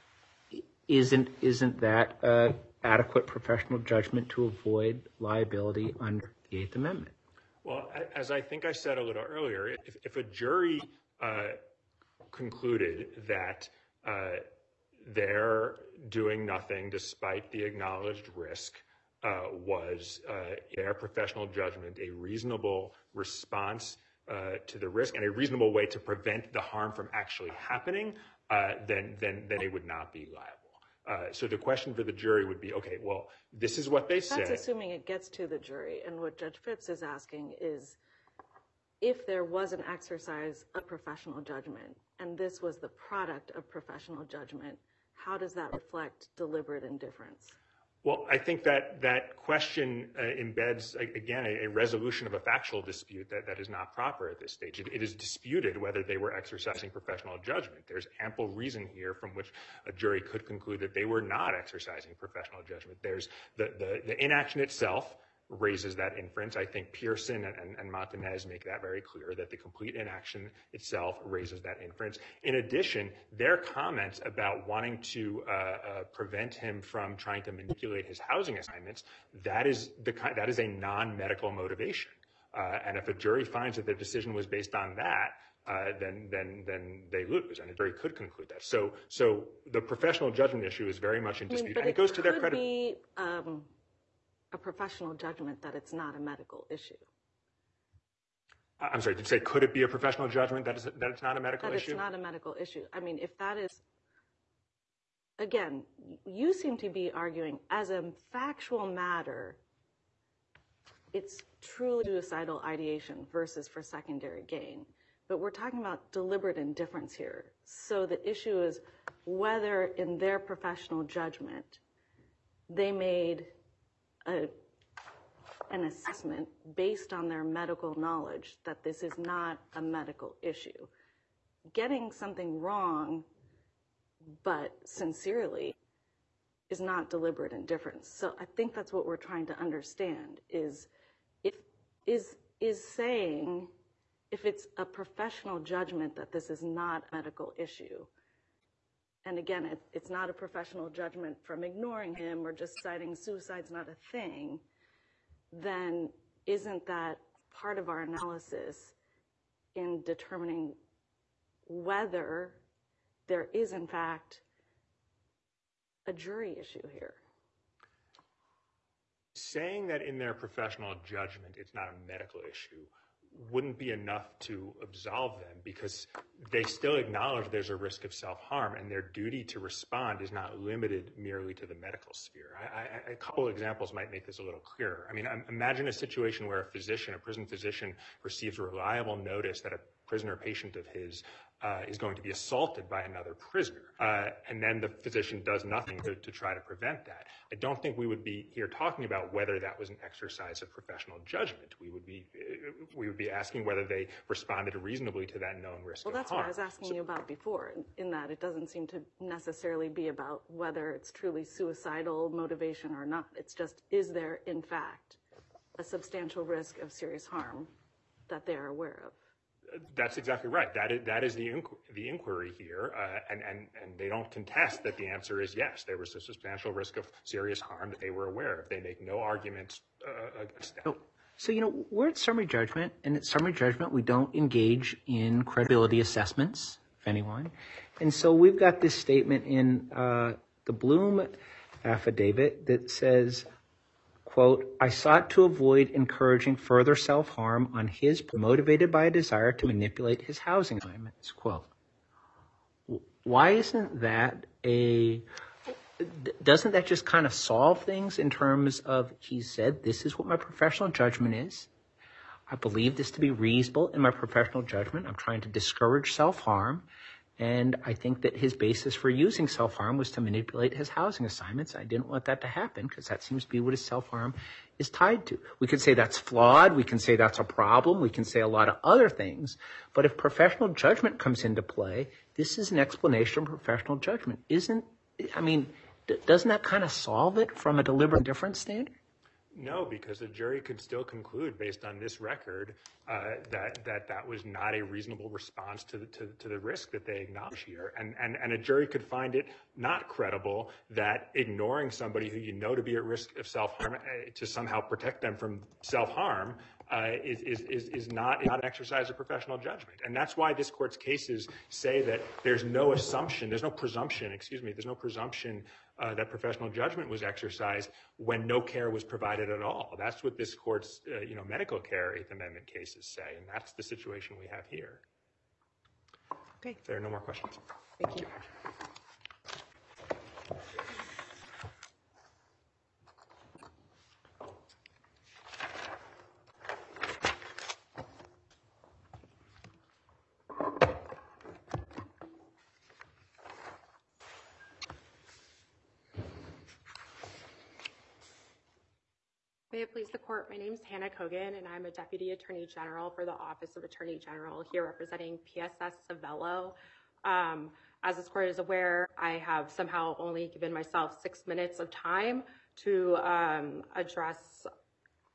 isn't isn't that uh, adequate professional judgment to avoid liability under the Eighth Amendment? Well, as I think I said a little earlier, if, if a jury uh, concluded that uh, their doing nothing despite the acknowledged risk uh, was uh, their professional judgment a reasonable response uh, to the risk and a reasonable way to prevent the harm from actually happening, uh, then, then, then they would not be liable. Uh, so the question for the jury would be, okay, well, this is what they said. That's assuming it gets to the jury. And what Judge Phipps is asking is, if there was an exercise of professional judgment, and this was the product of professional judgment, how does that reflect deliberate indifference? Well, I think that that question uh, embeds, again, a, a resolution of a factual dispute that, that is not proper at this stage. It, it is disputed whether they were exercising professional judgment. There's ample reason here from which a jury could conclude that they were not exercising professional judgment. There's the, the, the inaction itself raises that inference. I think Pearson and, and, and Montanez make that very clear, that the complete inaction itself raises that inference. In addition, their comments about wanting to uh, uh, prevent him from trying to manipulate his housing assignments, that is the that is a non-medical motivation. Uh, and if a jury finds that their decision was based on that, uh, then then then they lose, and a jury could conclude that. So so the professional judgment issue is very much in dispute, I mean, and it goes to their could credibility. be um, a professional judgment that it's not a medical issue. I'm sorry, did you say could it be a professional judgment that, is, that it's not a medical that issue? It's not a medical issue. I mean, if that is, again, you seem to be arguing as a factual matter, it's truly suicidal ideation versus for secondary gain. But we're talking about deliberate indifference here. So the issue is whether in their professional judgment, they made a, an assessment based on their medical knowledge that this is not a medical issue. Getting something wrong, but sincerely, is not deliberate indifference. So I think that's what we're trying to understand is if is is saying if it's a professional judgment that this is not a medical issue. And again, it, it's not a professional judgment from ignoring him or just citing suicide's not a thing, then isn't that part of our analysis in determining whether there is, in fact, a jury issue here? Saying that in their professional judgment it's not a medical issue wouldn't be enough to absolve them, because they still acknowledge there's a risk of self-harm, and their duty to respond is not limited merely to the medical sphere. I, I, a couple of examples might make this a little clearer. I mean, imagine a situation where a physician, a prison physician, receives reliable notice that a prisoner patient of his uh, is going to be assaulted by another prisoner, uh, and then the physician does nothing to, to try to prevent that. I don't think we would be here talking about whether that was an exercise of professional judgment. We would be we would be asking whether they responded reasonably to that known risk well, of harm. Well, that's what I was asking so, you about before, in, in that it doesn't seem to necessarily be about whether it's truly suicidal motivation or not. It's just, is there, in fact, a substantial risk of serious harm that they are aware of? That's exactly right. That is, that is the, inqu- the inquiry here, uh, and, and, and they don't contest that the answer is yes, there was a substantial risk of serious harm that they were aware of. They make no arguments uh, against that. So, so, you know, we're at summary judgment, and at summary judgment, we don't engage in credibility assessments of anyone. And so we've got this statement in uh, the Bloom affidavit that says, quote, I sought to avoid encouraging further self-harm on his motivated by a desire to manipulate his housing assignments, quote. Why isn't that a, doesn't that just kind of solve things in terms of, he said, this is what my professional judgment is. I believe this to be reasonable in my professional judgment. I'm trying to discourage self-harm. And I think that his basis for using self-harm was to manipulate his housing assignments. I didn't want that to happen because that seems to be what his self-harm is tied to. We could say that's flawed. We can say that's a problem. We can say a lot of other things. But if professional judgment comes into play, this is an explanation of professional judgment. Isn't, I mean, d- doesn't that kind of solve it from a deliberate indifference standard? No, because the jury could still conclude, based on this record, uh, that that that was not a reasonable response to the, to, to the risk that they acknowledge here, and and and a jury could find it not credible that ignoring somebody who you know to be at risk of self-harm uh, to somehow protect them from self-harm uh, is, is is is not not an exercise of professional judgment, and that's why this court's cases say that there's no assumption, there's no presumption, excuse me, there's no presumption. Uh, that professional judgment was exercised when no care was provided at all. That's what this court's, uh, you know, medical care Eighth Amendment cases say, and that's the situation we have here. Okay. If there are no more questions. Thank, Thank you. you. May it please the court, my name is Hannah Kogan, and I'm a Deputy Attorney General for the Office of Attorney General here representing P S S Savello. Um, as this court is aware, I have somehow only given myself six minutes of time to um, address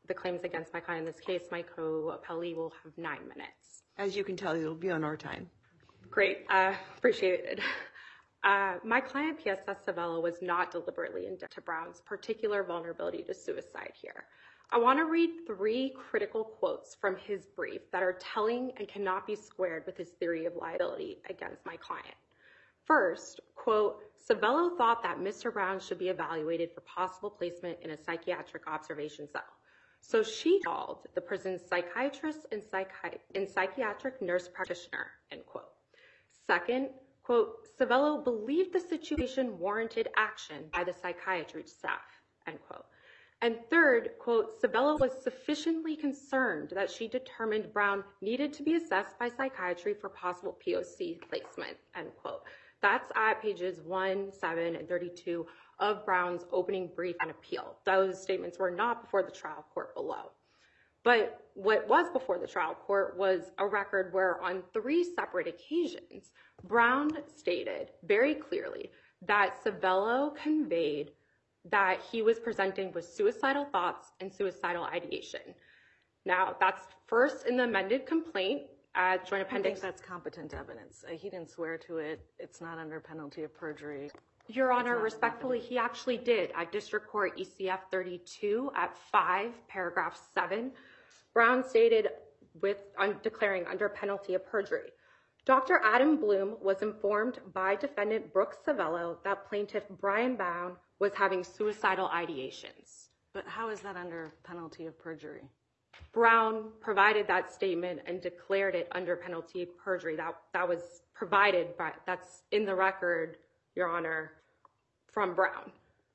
the claims against my client in this case, my co-appellee will have nine minutes. As you can tell, you'll be on our time. Great, uh, appreciate it. Uh, my client, P S S Savello, was not deliberately indifferent to Brown's particular vulnerability to suicide here. I want to read three critical quotes from his brief that are telling and cannot be squared with his theory of liability against my client. First, quote, Savello thought that Mister Brown should be evaluated for possible placement in a psychiatric observation cell. So she called the prison's psychiatrist and, psychi- and psychiatric nurse practitioner, end quote. Second, quote, Savello believed the situation warranted action by the psychiatry staff, end quote. And third, quote, Savello was sufficiently concerned that she determined Brown needed to be assessed by psychiatry for possible P O C placement, end quote. That's at pages one, seven, and thirty-two of Brown's opening brief on appeal. Those statements were not before the trial court below. But what was before the trial court was a record where on three separate occasions, Brown stated very clearly that Savello conveyed that he was presenting with suicidal thoughts and suicidal ideation. Now, that's first in the amended complaint at Joint Appendix. I think that's competent evidence. Uh, he didn't swear to it. It's not under penalty of perjury. Your Honor, respectfully, he actually did at District Court E C F thirty-two at five, paragraph seven. Brown stated with un- declaring under penalty of perjury. Doctor Adam Bloom was informed by defendant Brooks Savello that plaintiff Brian Brown was having suicidal ideations. But how is that under penalty of perjury? Brown provided that statement and declared it under penalty of perjury. That that was provided by, that's in the record, Your Honor, from Brown.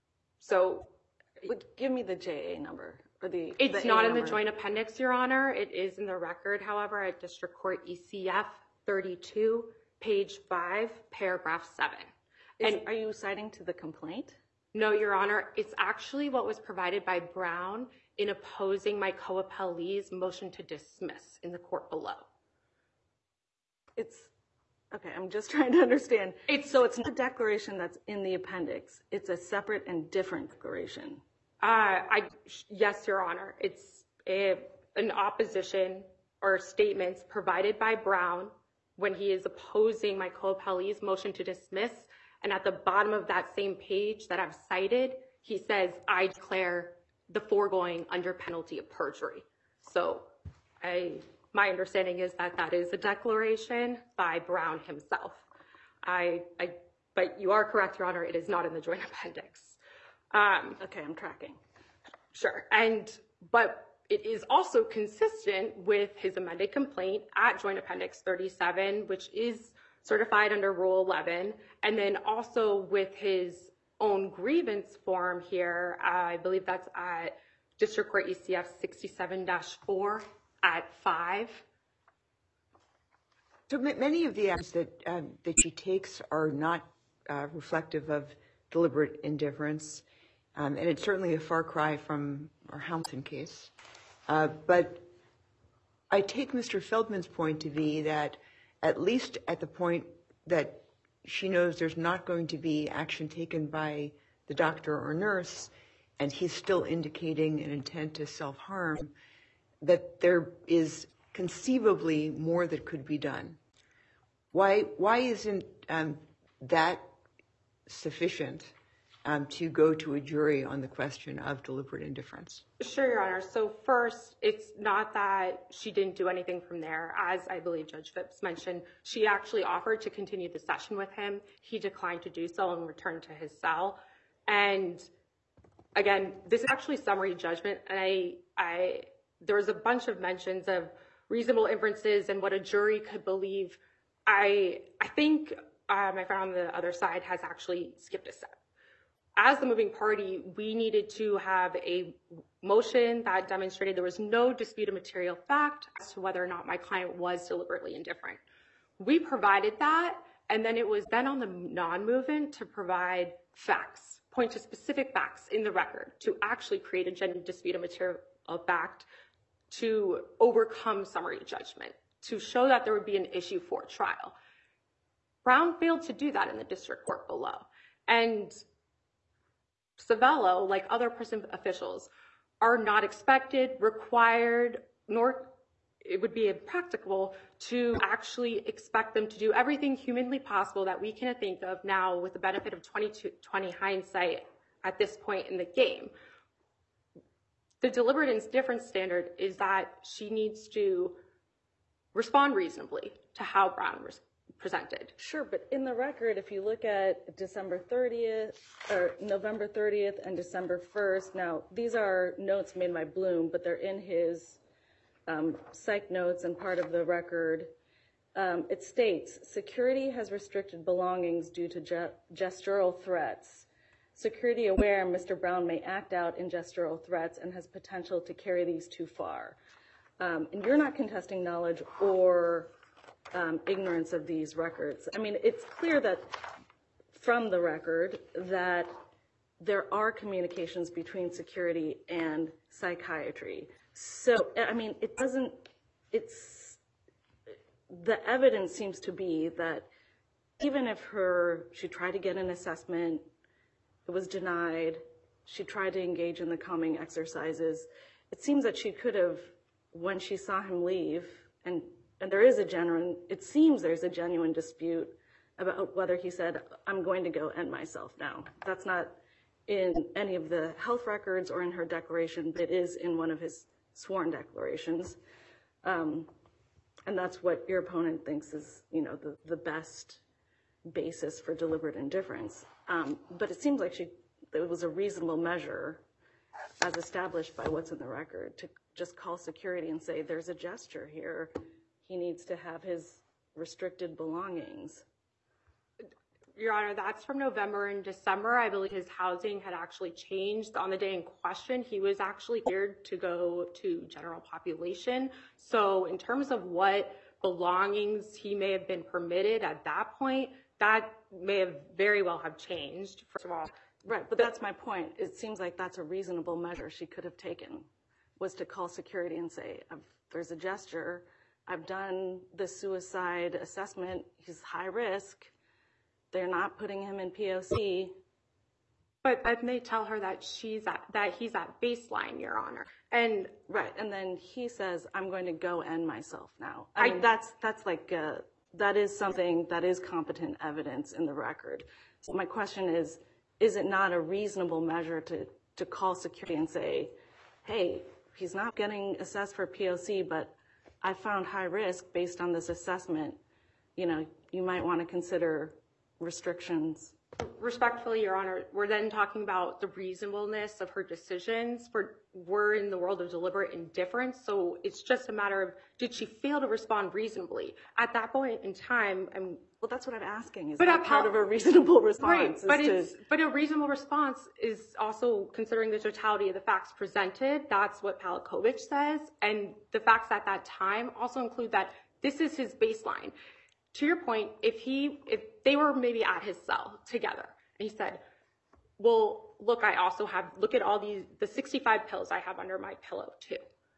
So, Would give me the J A number or the. It's the not A in the number. Joint Appendix, Your Honor. It is in the record, however, at District Court E C F thirty-two, page five, paragraph seven. Is, And are you citing to the complaint? no, Your Honor, it's actually what was provided by Brown in opposing my co-appellee's motion to dismiss in the court below. It's, okay, I'm just trying to understand. It's So it's not a declaration that's in the appendix. It's a separate and different declaration. Uh, I, yes, Your Honor. It's a, an opposition or statements provided by Brown when he is opposing my co-appellee's motion to dismiss. And at the bottom of that same page that I've cited, he says, I declare the foregoing under penalty of perjury. So I, my understanding is that that is a declaration by Brown himself. I, I, but you are correct, Your Honor, it is not in the Joint Appendix. Um, Okay, I'm tracking. Sure. And, but it is also consistent with his amended complaint at Joint Appendix thirty-seven, which is certified under Rule eleven, and then also with his own grievance form here. I believe that's at District Court E C F sixty-seven dash four at five. So ma- many of the acts that um, that she takes are not uh, reflective of deliberate indifference, um, and it's certainly a far cry from our Hamilton case. Uh, but I take Mister Feldman's point to be that at least at the point that she knows there's not going to be action taken by the doctor or nurse, and he's still indicating an intent to self-harm, that there is conceivably more that could be done. Why, why isn't um, that sufficient um, to go to a jury on the question of deliberate indifference? Sure, Your Honor. So first, it's not that she didn't do anything from there. As I believe Judge Phipps mentioned, she actually offered to continue the session with him. He declined to do so and returned to his cell. And again, this is actually summary judgment. And I, I, there was a bunch of mentions of reasonable inferences and what a jury could believe. I, I think uh, my friend on the other side has actually skipped a step. As the moving party, we needed to have a motion that demonstrated there was no disputed material fact as to whether or not my client was deliberately indifferent. We provided that, and then it was then on the non-movement to provide facts, point to specific facts in the record to actually create a genuine disputed material fact to overcome summary judgment, to show that there would be an issue for trial. Brown failed to do that in the district court below. And Savello, like other prison officials, are not expected, required, nor it would be impractical to actually expect them to do everything humanly possible that we can think of now with the benefit of twenty twenty hindsight at this point in the game. The deliberate indifference standard is that she needs to respond reasonably to how Brown was presented. Sure, but in the record, if you look at December thirtieth or November thirtieth and December first, now these are notes made by Bloom, but they're in his um, psych notes and part of the record. Um, it states, security has restricted belongings due to ge- gestural threats. Security aware, Mister Brown may act out in gestural threats and has potential to carry these too far. Um, and you're not contesting knowledge or um, ignorance of these records. I mean, it's clear that from the record that there are communications between security and psychiatry. So, I mean, it doesn't, it's, the evidence seems to be that even if her, she tried to get an assessment, it was denied, she tried to engage in the calming exercises, it seems that she could have, when she saw him leave, and, and there is a genuine, it seems there's a genuine dispute about whether he said, I'm going to go end myself now. That's not in any of the health records or in her declaration, but it is in one of his sworn declarations. Um, and that's what your opponent thinks is, you know, the, the best basis for deliberate indifference. Um, but it seems like she, it was a reasonable measure as established by what's in the record to just call security and say, there's a gesture here. He needs to have his restricted belongings. Your Honor, that's from November and December. I believe his housing had actually changed on the day in question. He was actually cleared to go to general population. So in terms of what belongings he may have been permitted at that point, that may have very well have changed, first of all. Right, but that's my point. It seems like that's a reasonable measure she could have taken, was to call security and say, there's a gesture. I've done the suicide assessment. He's high risk. They're not putting him in P O C. But then they tell her that she's at, that he's at baseline, Your Honor. And right, and then he says, I'm going to go end myself now. I, I mean, that's that's like uh, that is something that is competent evidence in the record. So my question is, is it not a reasonable measure to to call security and say, hey, he's not getting assessed for P O C, but I found high risk based on this assessment. You know, you might want to consider restrictions. Respectfully, Your Honor, we're then talking about the reasonableness of her decisions. For we're in the world of deliberate indifference, so it's just a matter of, did she fail to respond reasonably at that point in time? And well, that's what I'm asking. Is but that part of a reasonable response? Right, but to, it's but a reasonable response is also considering the totality of the facts presented. That's what Palachowicz says, and the facts at that time also include that this is his baseline. To your point, if he, if they were maybe at his cell together, and he said, well, look, I also have, look at all these, the sixty-five pills I have under my pillow too.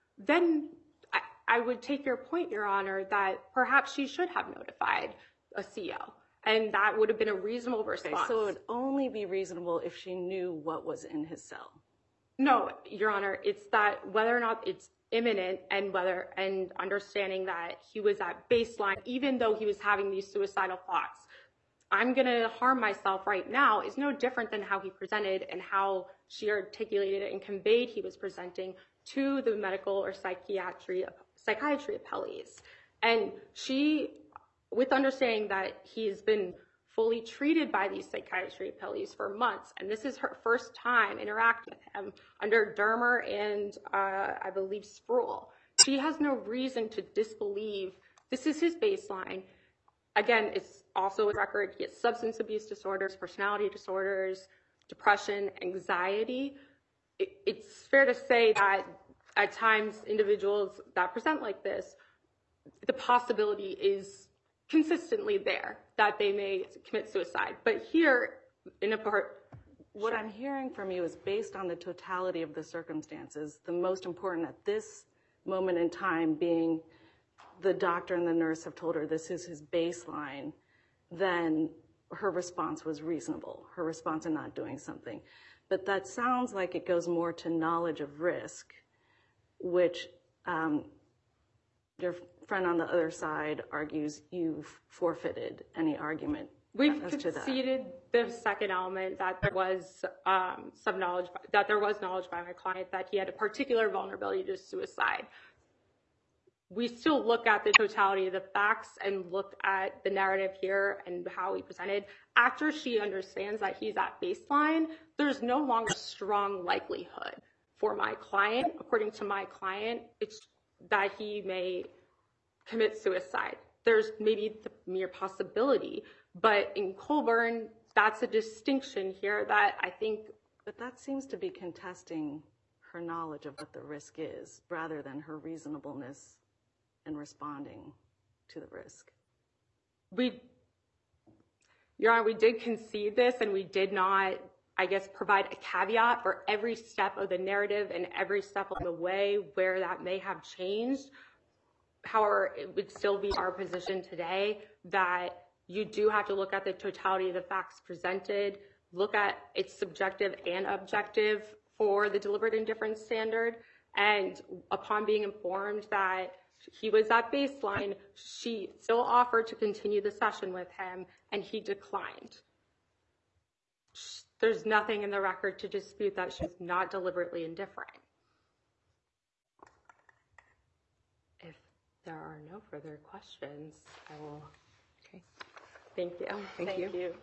Then I, I would take your point, Your Honor, that perhaps she should have notified a C O, and that would have been a reasonable response. Okay, so it would only be reasonable if she knew what was in his cell. No, Your Honor, it's that whether or not it's imminent and whether and understanding that he was at baseline, even though he was having these suicidal thoughts. I'm going to harm myself right now is no different than how he presented and how she articulated it and conveyed he was presenting to the medical or psychiatry psychiatry appellees. And she, with understanding that he's been fully treated by these psychiatry appellees for months, and this is her first time interacting with him under Dermer and uh, I believe Sproul. She has no reason to disbelieve this is his baseline. Again, it's also a record. He has substance abuse disorders, personality disorders, depression, anxiety. It, it's fair to say that at times individuals that present like this, the possibility is consistently there that they may commit suicide. But here, in a part, what I'm hearing from you is based on the totality of the circumstances, the most important at this moment in time being the doctor and the nurse have told her this is his baseline, then her response was reasonable, her response in not doing something. but that sounds like it goes more to knowledge of risk, which um, your friend on the other side argues you've forfeited any argument. We've as to that. conceded the second element, that there was um, some knowledge, that there was knowledge by my client that he had a particular vulnerability to suicide. We still look at the totality of the facts and look at the narrative here and how he presented. After she understands that he's at baseline, there's no longer strong likelihood for my client, according to my client, it's that he may commit suicide. There's maybe the mere possibility, but in Colburn, that's a distinction here that I think. But that seems to be contesting her knowledge of what the risk is rather than her reasonableness in responding to the risk. We, Your Honor, we did concede this, and we did not, I guess, provide a caveat for every step of the narrative and every step of the way where that may have changed. However, it would still be our position today that you do have to look at the totality of the facts presented, look at its subjective and objective for the deliberate indifference standard, and upon being informed that he was at baseline, she still offered to continue the session with him, and he declined. There's nothing in the record to dispute that she's not deliberately indifferent. If there are no further questions, I will. Okay. Thank you. Thank, Thank you. you.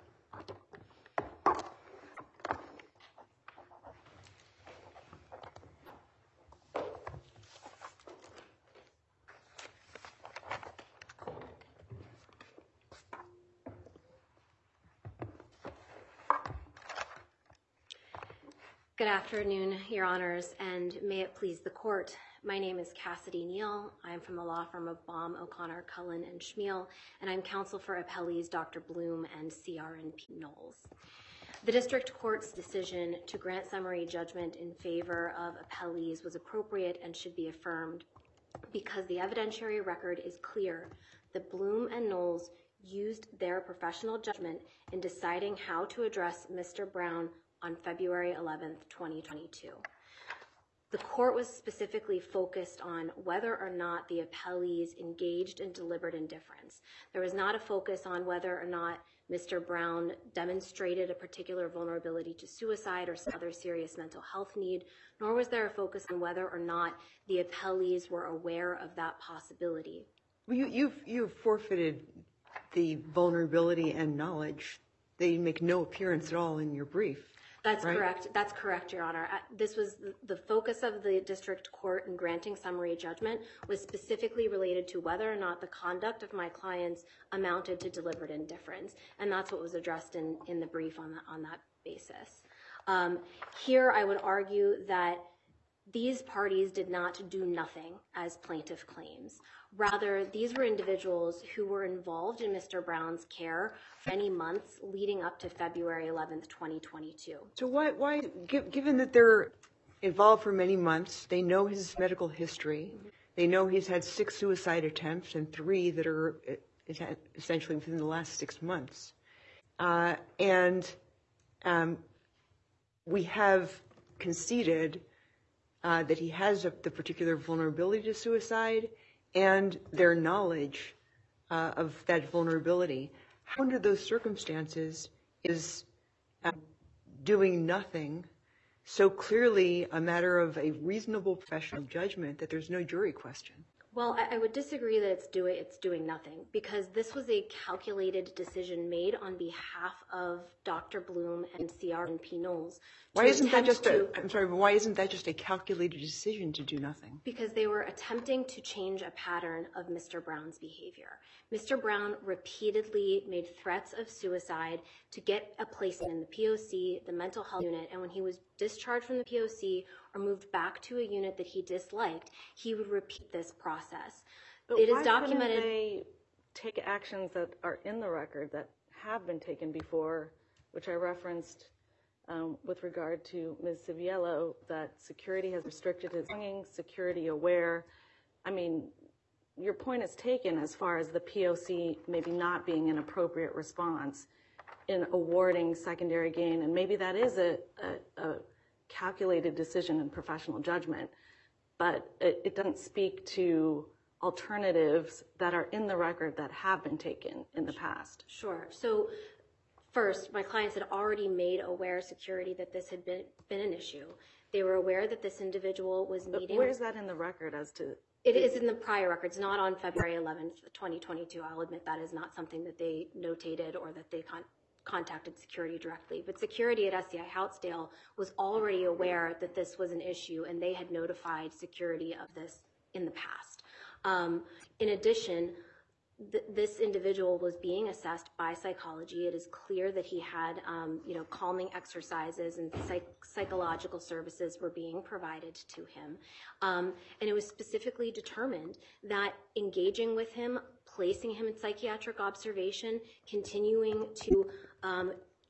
Good afternoon, Your Honors, and may it please the court. My name is Cassidy Neal. I'm from the law firm of Baum, O'Connor, Cullen, and Schmiel, and I'm counsel for appellees Doctor Bloom and C R N P Knowles. The district court's decision to grant summary judgment in favor of appellees was appropriate and should be affirmed because the evidentiary record is clear that Bloom and Knowles used their professional judgment in deciding how to address Mister Brown on February eleventh, twenty twenty-two. The court was specifically focused on whether or not the appellees engaged in deliberate indifference. There was not a focus on whether or not Mister Brown demonstrated a particular vulnerability to suicide or some other serious mental health need, nor was there a focus on whether or not the appellees were aware of that possibility. Well, you, you've, you've forfeited the vulnerability and knowledge. They make no appearance at all in your brief. That's right? correct. That's correct, Your Honor. This was the, the focus of the district court in granting summary judgment was specifically related to whether or not the conduct of my clients amounted to deliberate indifference, and that's what was addressed in, in the brief on, the, on that basis. Um, here, I would argue that these parties did not do nothing as plaintiff claims. Rather, these were individuals who were involved in Mister Brown's care for many months leading up to February eleventh, twenty twenty-two. So why, why, given that they're involved for many months, they know his medical history, mm-hmm. they know he's had six suicide attempts and three that are essentially within the last six months. Uh, and um, we have conceded uh, that he has a, the particular vulnerability to suicide and their knowledge uh, of that vulnerability. How under those circumstances is uh, doing nothing so clearly a matter of a reasonable professional judgment that there's no jury question? Well, I, I would disagree that it's doing it's doing nothing, because this was a calculated decision made on behalf of Doctor Bloom and C R N P Knowles. Why isn't that just a, I'm sorry, but why isn't that just a calculated decision to do nothing? Because they were attempting to change a pattern of Mister Brown's behavior. Mister Brown repeatedly made threats of suicide to get a placement in the P O C, the mental health unit, and when he was discharged from the P O C or moved back to a unit that he disliked, he would repeat this process. But it why is documented. Couldn't they take actions that are in the record that have been taken before, which I referenced um, with regard to Miz Civiello, that security has restricted his belongings, security aware. I mean, your point is taken as far as the P O C maybe not being an appropriate response. in awarding secondary gain, and maybe that is a, a, a calculated decision in professional judgment, but it, it doesn't speak to alternatives that are in the record that have been taken in the past. Sure. So first, my clients had already made aware security that this had been, been an issue. They were aware that this individual was But meeting. where is that in the record as to? It is in the prior records, not on February eleventh, twenty twenty-two. I'll admit that is not something that they notated or that they con- contacted security directly. But security at S C I Houtsdale was already aware that this was an issue, and they had notified security of this in the past. Um, in addition, th- this individual was being assessed by psychology. It is clear that he had, um, you know, calming exercises and psych- psychological services were being provided to him. Um, and it was specifically determined that engaging with him, placing him in psychiatric observation, continuing to um,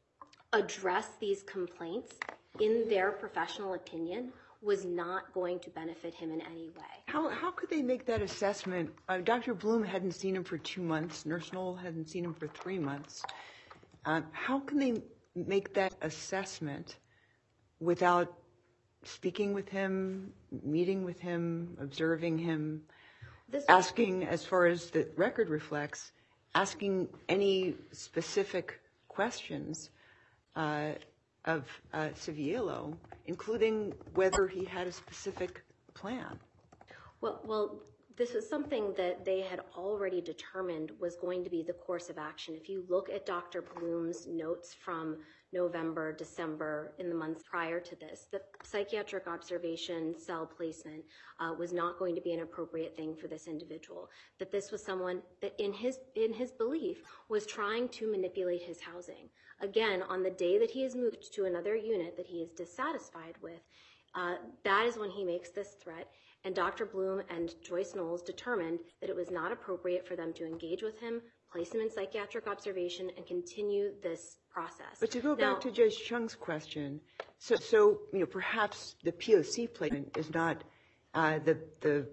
address these complaints, in their professional opinion, was not going to benefit him in any way. How how could they make that assessment? Uh, Doctor Bloom hadn't seen him for two months. Nurse Knoll hadn't seen him for three months. Uh, how can they make that assessment without speaking with him, meeting with him, observing him, This asking, as far as the record reflects, asking any specific questions uh, of uh, Civiello, including whether he had a specific plan? Well, well, this was something that they had already determined was going to be the course of action. If you look at Doctor Bloom's notes from November, December, in the months prior to this, the psychiatric observation cell placement uh, was not going to be an appropriate thing for this individual. That this was someone that, in his in his belief, was trying to manipulate his housing. Again, on the day that he is moved to another unit that he is dissatisfied with, uh, that is when he makes this threat. And Doctor Bloom and Joyce Knowles determined that it was not appropriate for them to engage with him, place him in psychiatric observation, and continue this process. But to go Now, back to Judge Chung's question, so, so you know, perhaps the P O C placement is not uh, the the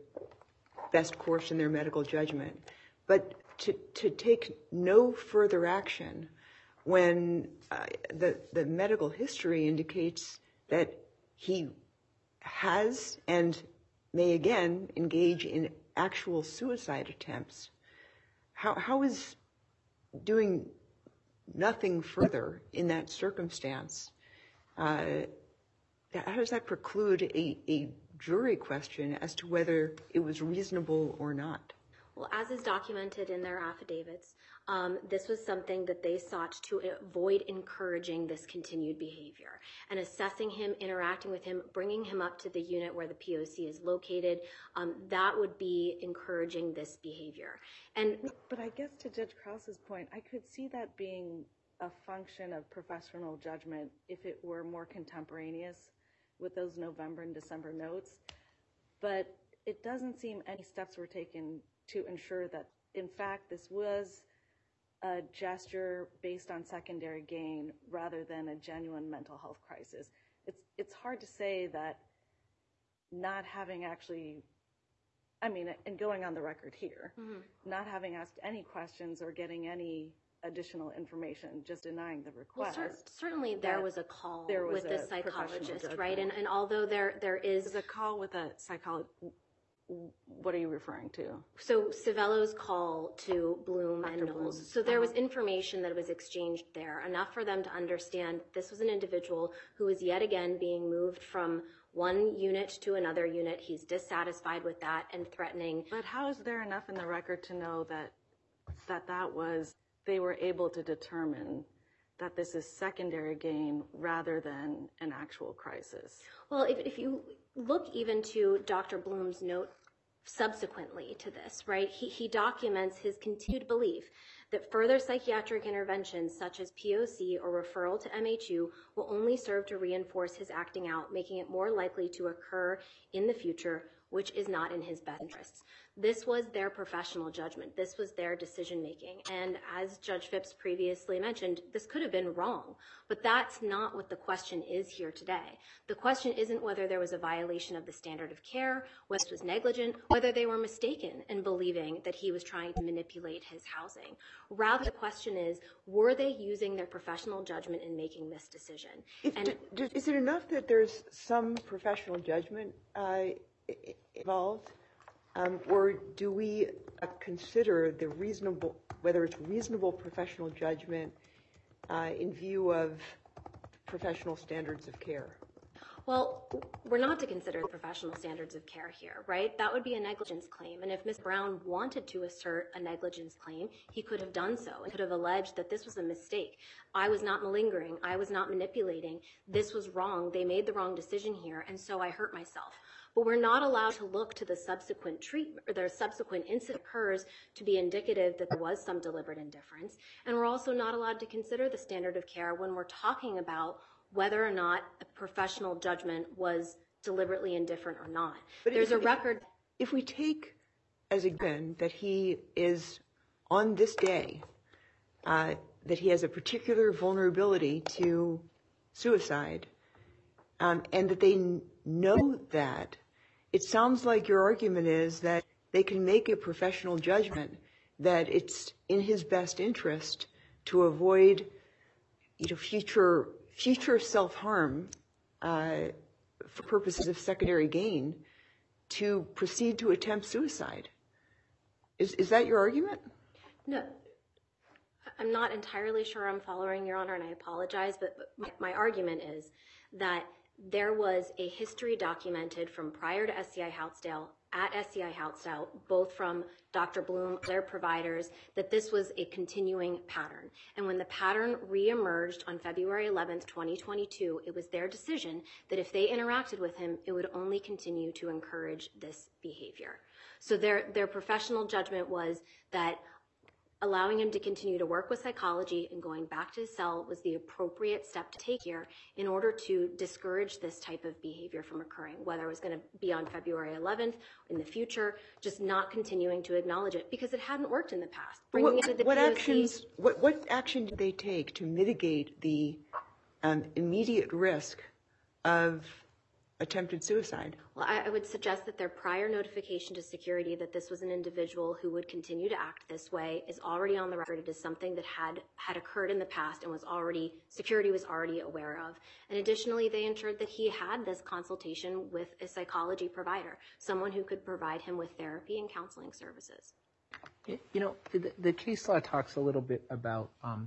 best course in their medical judgment, but to to take no further action when uh, the the medical history indicates that he has and may again engage in actual suicide attempts. How how is doing nothing further in that circumstance, uh, how does that preclude a, a jury question as to whether it was reasonable or not? Well, as is documented in their affidavits, um, this was something that they sought to avoid encouraging this continued behavior. And assessing him, interacting with him, bringing him up to the unit where the P O C is located, um, that would be encouraging this behavior. And But I guess to Judge Krause's point, I could see that being a function of professional judgment if it were more contemporaneous with those November and December notes. But it doesn't seem any steps were taken to ensure that, in fact, this was a gesture based on secondary gain rather than a genuine mental health crisis. It's it's hard to say that not having actually, I mean, and going on the record here, mm-hmm. not having asked any questions or getting any additional information, just denying the request. Well, cer- certainly there was a call there was with a the psychologist, judgment. right? And and although there there is There's a call with a psychologist. What are you referring to? So Civello's call to Bloom Doctor and Knowles. Bloom. So there uh-huh. was information that was exchanged there, enough for them to understand this was an individual who was yet again being moved from one unit to another unit. He's dissatisfied with that and threatening. But how is there enough in the record to know that that that was, they were able to determine that this is secondary gain rather than an actual crisis? Well, if, if you look even to Doctor Bloom's note subsequently to this, right, he, he documents his continued belief that further psychiatric interventions such as P O C or referral to M H U will only serve to reinforce his acting out, making it more likely to occur in the future which is not in his best interests. This was their professional judgment. This was their decision-making. And as Judge Phipps previously mentioned, this could have been wrong, but that's not what the question is here today. The question isn't whether there was a violation of the standard of care, whether it was negligent, whether they were mistaken in believing that he was trying to manipulate his housing. Rather, the question is, were they using their professional judgment in making this decision? If, and d- is it enough that there's some professional judgment uh, involved? Um, or do we uh, consider the reasonable, whether it's reasonable professional judgment uh, in view of professional standards of care? Well, we're not to consider the professional standards of care here, right? That would be a negligence claim. And if Miz Brown wanted to assert a negligence claim, he could have done so. He could have alleged that this was a mistake. I was not malingering. I was not manipulating. This was wrong. They made the wrong decision here, and so I hurt myself. But we're not allowed to look to the subsequent treatment or their subsequent incident occurs to be indicative that there was some deliberate indifference. And we're also not allowed to consider the standard of care when we're talking about whether or not a professional judgment was deliberately indifferent or not. But There's if, a record. If, if we take as a given that he is on this day, uh, that he has a particular vulnerability to suicide, um, and that they n- know that, it sounds like your argument is that they can make a professional judgment that it's in his best interest to avoid, you know, future future self-harm uh, for purposes of secondary gain to proceed to attempt suicide. Is is that your argument? No. I'm not entirely sure I'm following, Your Honor, and I apologize, but my, my argument is that there was a history documented from prior to S C I Houtzdale, at S C I Houtzdale, both from Doctor Bloom, their providers, that this was a continuing pattern. And when the pattern reemerged on February eleventh, twenty twenty-two, it was their decision that if they interacted with him, it would only continue to encourage this behavior. So their, their professional judgment was that allowing him to continue to work with psychology and going back to his cell was the appropriate step to take here in order to discourage this type of behavior from occurring, whether it was going to be on February eleventh in the future, just not continuing to acknowledge it because it hadn't worked in the past. Bringing What, it to the what P O C, actions? What what action did they take to mitigate the um, immediate risk of attempted suicide? Well, I, I would suggest that their prior notification to security that this was an individual who would continue to act this way is already on the record. It is something that had had occurred in the past and was already, security was already aware of. And additionally, they ensured that he had this consultation with a psychology provider, someone who could provide him with therapy and counseling services. You know, the, the case law talks a little bit about, um,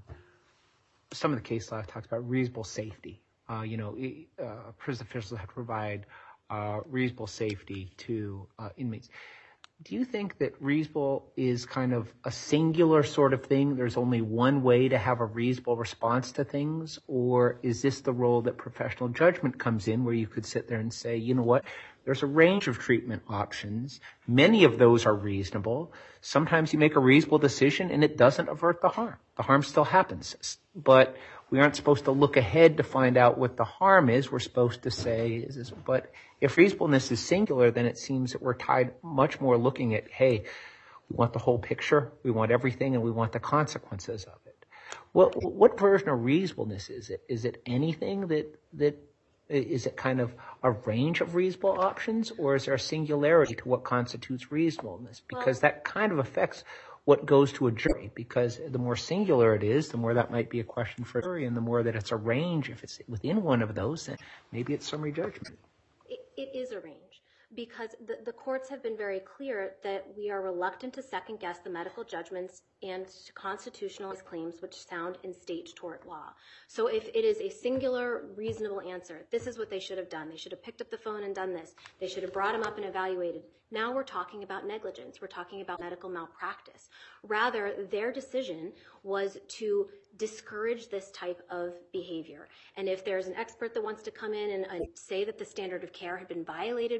some of the case law talks about reasonable safety. Uh, you know, uh, prison officials have to provide uh, reasonable safety to uh, inmates. Do you think that reasonable is kind of a singular sort of thing? There's only one way to have a reasonable response to things? Or is this the role that professional judgment comes in where you could sit there and say, you know what, there's a range of treatment options. Many of those are reasonable. Sometimes you make a reasonable decision and it doesn't avert the harm. The harm still happens. But we aren't supposed to look ahead to find out what the harm is. We're supposed to say, is this, but if reasonableness is singular, then it seems that we're tied much more looking at, hey, we want the whole picture, we want everything, and we want the consequences of it. Well, what version of reasonableness is it? Is it anything that, that, is it kind of a range of reasonable options, or is there a singularity to what constitutes reasonableness? Because that kind of affects what goes to a jury, because the more singular it is, the more that might be a question for a jury, and the more that it's a range, if it's within one of those, then maybe it's summary judgment. It, it is a range, because the, the courts have been very clear that we are reluctant to second guess the medical judgments and to constitutionalist claims which sound in state tort law. So if it is a singular, reasonable answer, this is what they should have done. They should have picked up the phone and done this. They should have brought him up and evaluated. Now we're talking about negligence. We're talking about medical malpractice. Rather, their decision was to discourage this type of behavior. And if there's an expert that wants to come in and uh, say that the standard of care had been violated by these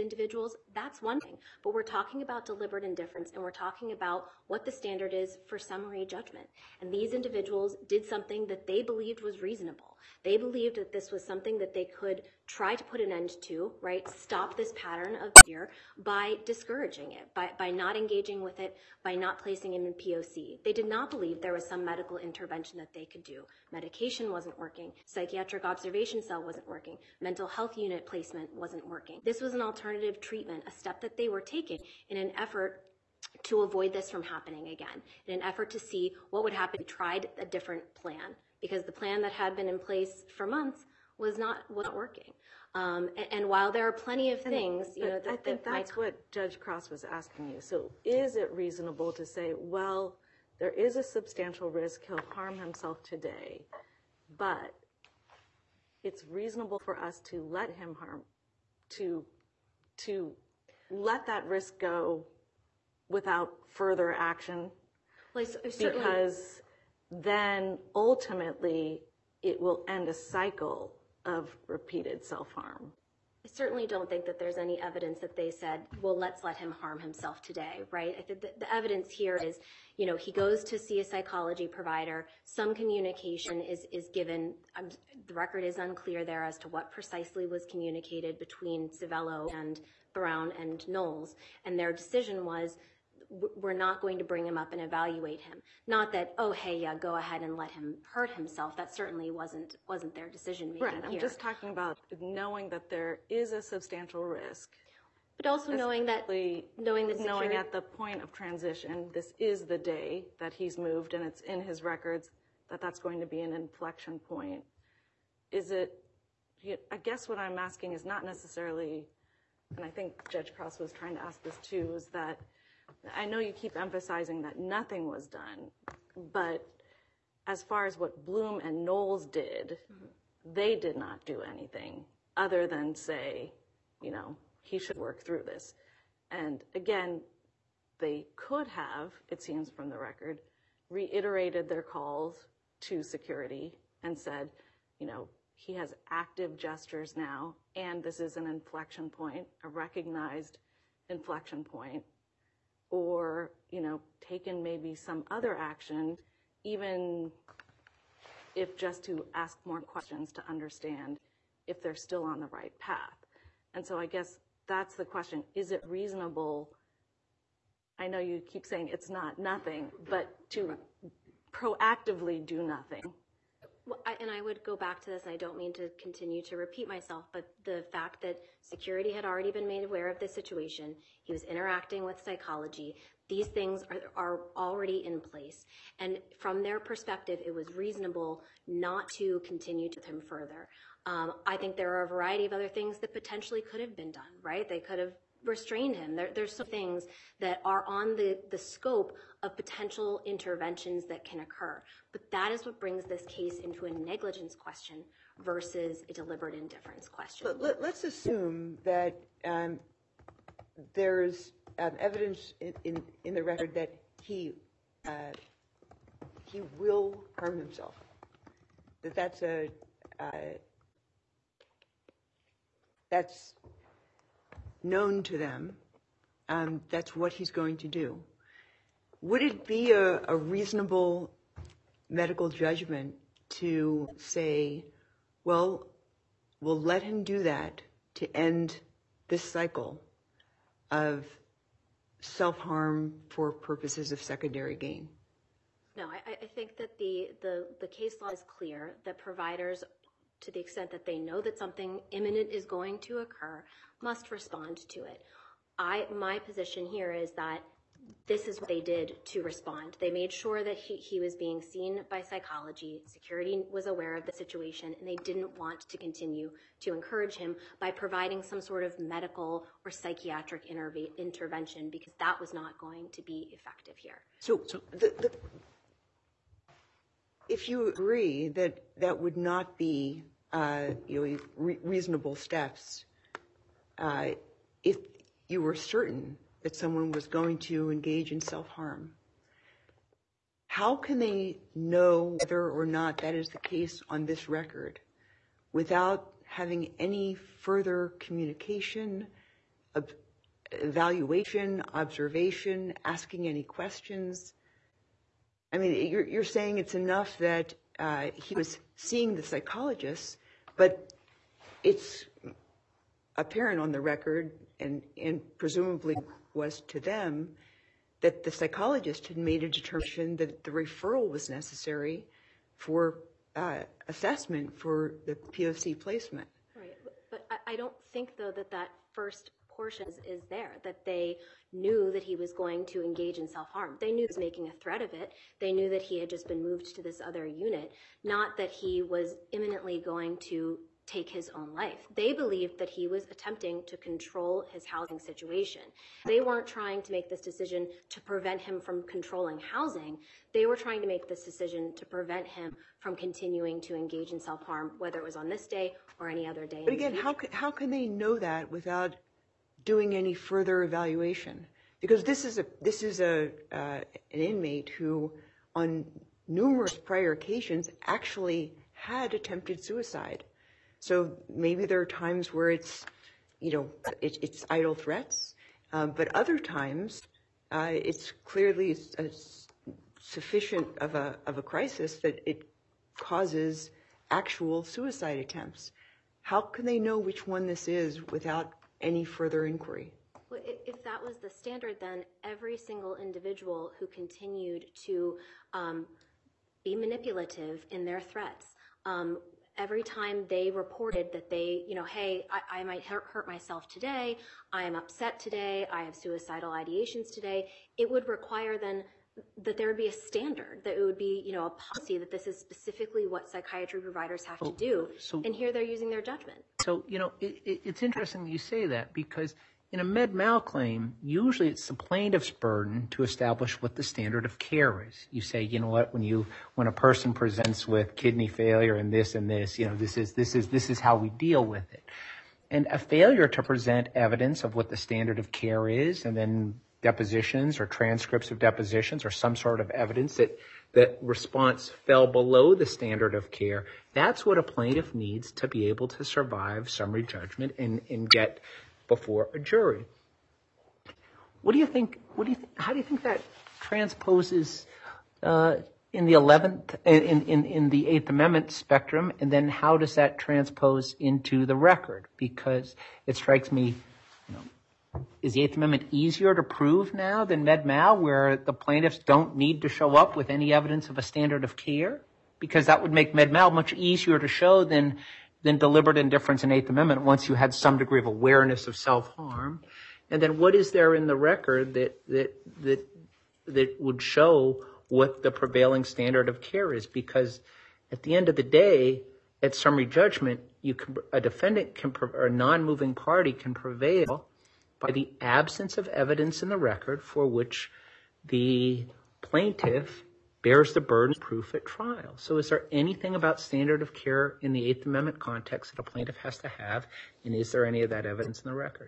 individuals, that's one thing. But we're talking about deliberate indifference, and we're talking about what the standard is for summary judgment. And these individuals did something that they believed was reasonable. They believed that this was something that they could try to put an end to, right? Stop this pattern of behavior by discouraging it, by, by not engaging with it, by not placing him in P O C. They did not believe there was some medical intervention that they could do. Medication wasn't working. Psychiatric observation cell wasn't working. Mental health unit placement wasn't working. This was an alternative treatment, a step that they were taking in an effort to avoid this from happening again, in an effort to see what would happen if we tried a different plan, because the plan that had been in place for months was not, was not working. Um, and, and while there are plenty of things, you know, that, I think that that's might, what Judge Cross was asking you. So is it reasonable to say, well, there is a substantial risk he'll harm himself today, but it's reasonable for us to let him harm, to, to let that risk go without further action? well, I certainly, Because then ultimately it will end a cycle of repeated self-harm. I certainly don't think that there's any evidence that they said, well, let's let him harm himself today, right? I think the, the evidence here is, you know, he goes to see a psychology provider, some communication is, is given. Um, the record is unclear there as to what precisely was communicated between Civello and Brown and Knowles, and their decision was, we're not going to bring him up and evaluate him. Not that, oh, hey, yeah, go ahead and let him hurt himself. That certainly wasn't wasn't their decision making Right, I'm here. just talking about knowing that there is a substantial risk. But also knowing that, Especially knowing that knowing security- at the point of transition, this is the day that he's moved and it's in his records that that's going to be an inflection point. Is it, I guess what I'm asking is not necessarily, and I think Judge Cross was trying to ask this too, is that I know you keep emphasizing that nothing was done, but as far as what Bloom and Knowles did, mm-hmm. they did not do anything other than say, you know, he should work through this. And again, they could have, it seems from the record, reiterated their calls to security and said, you know, he has active gestures now, and this is an inflection point, a recognized inflection point. Or, you know, taken maybe some other action, even if just to ask more questions to understand if they're still on the right path. And so I guess that's the question. Is it reasonable? I know you keep saying it's not nothing, but to proactively do nothing. Well, I, and I would go back to this, and I don't mean to continue to repeat myself, but the fact that security had already been made aware of this situation, he was interacting with psychology, these things are, are already in place. And from their perspective, it was reasonable not to continue with him further. Um, I think there are a variety of other things that potentially could have been done, right? They could have restrained him. There, there's some things that are on the, the scope of potential interventions that can occur. But that is what brings this case into a negligence question versus a deliberate indifference question. But let, let's assume that um, there's um, evidence in, in, in the record that he uh, he will harm himself. That that's a uh, that's known to them. Um, that's what he's going to do. Would it be a, a reasonable medical judgment to say, well, we'll let him do that to end this cycle of self-harm for purposes of secondary gain? No, I, I think that the, the, the case law is clear that providers, to the extent that they know that something imminent is going to occur, must respond to it. I, my position here is that this is what they did to respond. They made sure that he, he was being seen by psychology. Security was aware of the situation, and they didn't want to continue to encourage him by providing some sort of medical or psychiatric interve- intervention, because that was not going to be effective here. So, so the, the, if you agree that that would not be uh, you know, re- reasonable steps, uh, if you were certain that someone was going to engage in self-harm, how can they know whether or not that is the case on this record without having any further communication, ob- evaluation, observation, asking any questions? I mean, you're, you're saying it's enough that uh, he was seeing the psychologist, but it's apparent on the record, and, and presumably was to them, that the psychologist had made a determination that the referral was necessary for uh, assessment for the P O C placement. Right, but, but I, I don't think, though, that that first portion is, is there, that they knew that he was going to engage in self-harm. They knew he was making a threat of it. They knew that he had just been moved to this other unit, not that he was imminently going to take his own life. They believed that he was attempting to control his housing situation. They weren't trying to make this decision to prevent him from controlling housing. They were trying to make this decision to prevent him from continuing to engage in self-harm, whether it was on this day or any other day. But again, how can, how can they know that without doing any further evaluation? Because this is a this is a uh, an inmate who, on numerous prior occasions, actually had attempted suicide. So maybe there are times where it's, you know, it, it's idle threats, um, but other times uh, it's clearly a, sufficient of a of a crisis that it causes actual suicide attempts. How can they know which one this is without any further inquiry? Well, if that was the standard, then every single individual who continued to um, be manipulative in their threats, um, every time they reported that they, you know, hey, I, I might hurt, hurt myself today, I am upset today, I have suicidal ideations today, it would require then that there would be a standard, that it would be, you know, a policy that this is specifically what psychiatry providers have to do. so- And here they're using their judgment. So, you know, it, it, it's interesting that you say that, because in a med mal claim, usually it's the plaintiff's burden to establish what the standard of care is. You say, you know what, when you when a person presents with kidney failure and this and this, you know, this is this is this is how we deal with it. And a failure to present evidence of what the standard of care is, and then depositions or transcripts of depositions or some sort of evidence that that response fell below the standard of care, that's what a plaintiff needs to be able to survive summary judgment and, and get before a jury. What do you think, what do you, th- how do you think that transposes uh, in the eleventh, in, in, in the Eighth Amendment spectrum, and then how does that transpose into the record? Because it strikes me, you know, is the Eighth Amendment easier to prove now than med mal, where the plaintiffs don't need to show up with any evidence of a standard of care? Because that would make med mal much easier to show than than deliberate indifference in Eighth Amendment once you had some degree of awareness of self-harm. And then what is there in the record that that that that would show what the prevailing standard of care is? Because at the end of the day, at summary judgment, you can, a defendant can, or a non-moving party can prevail by the absence of evidence in the record for which the plaintiff bears the burden of proof at trial. So is there anything about standard of care in the Eighth Amendment context that a plaintiff has to have, and is there any of that evidence in the record?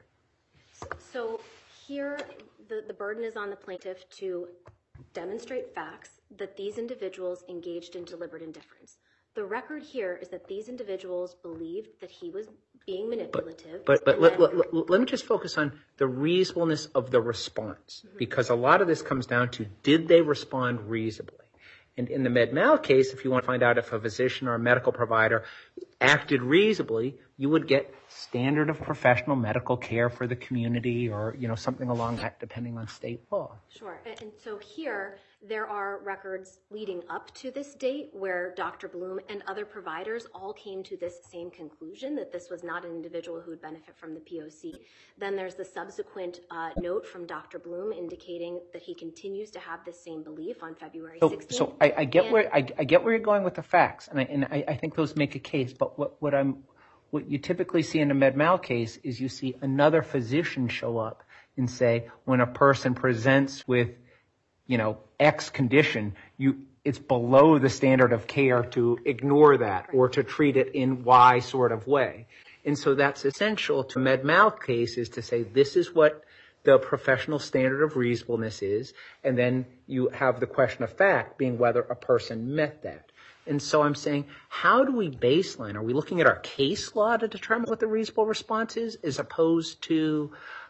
So here, the, the burden is on the plaintiff to demonstrate facts that these individuals engaged in deliberate indifference. The record here is that these individuals believed that he was being manipulative. But, but, but then, let, let, let me just focus on the reasonableness of the response, mm-hmm. because a lot of this comes down to, did they respond reasonably? And in the med mal case, if you want to find out if a physician or a medical provider acted reasonably, you would get standard of professional medical care for the community, or, you know, something along that, depending on state law. Sure. And, and so here, there are records leading up to this date where Doctor Bloom and other providers all came to this same conclusion, that this was not an individual who would benefit from the P O C. Then there's the subsequent uh, note from Doctor Bloom indicating that he continues to have this same belief on February sixteenth. So, so I, I get and, where I, I get where you're going with the facts, and I, and I, I think those make a case. But what, what I'm what you typically see in a med mal case is you see another physician show up and say, when a person presents with, you know, X condition, you it's below the standard of care to ignore that, or to treat it in Y sort of way. And so that's essential to med mal case, is to say, this is what the professional standard of reasonableness is, and then you have the question of fact being whether a person met that. And so I'm saying, how do we baseline? Are we looking at our case law to determine what the reasonable response is, as opposed to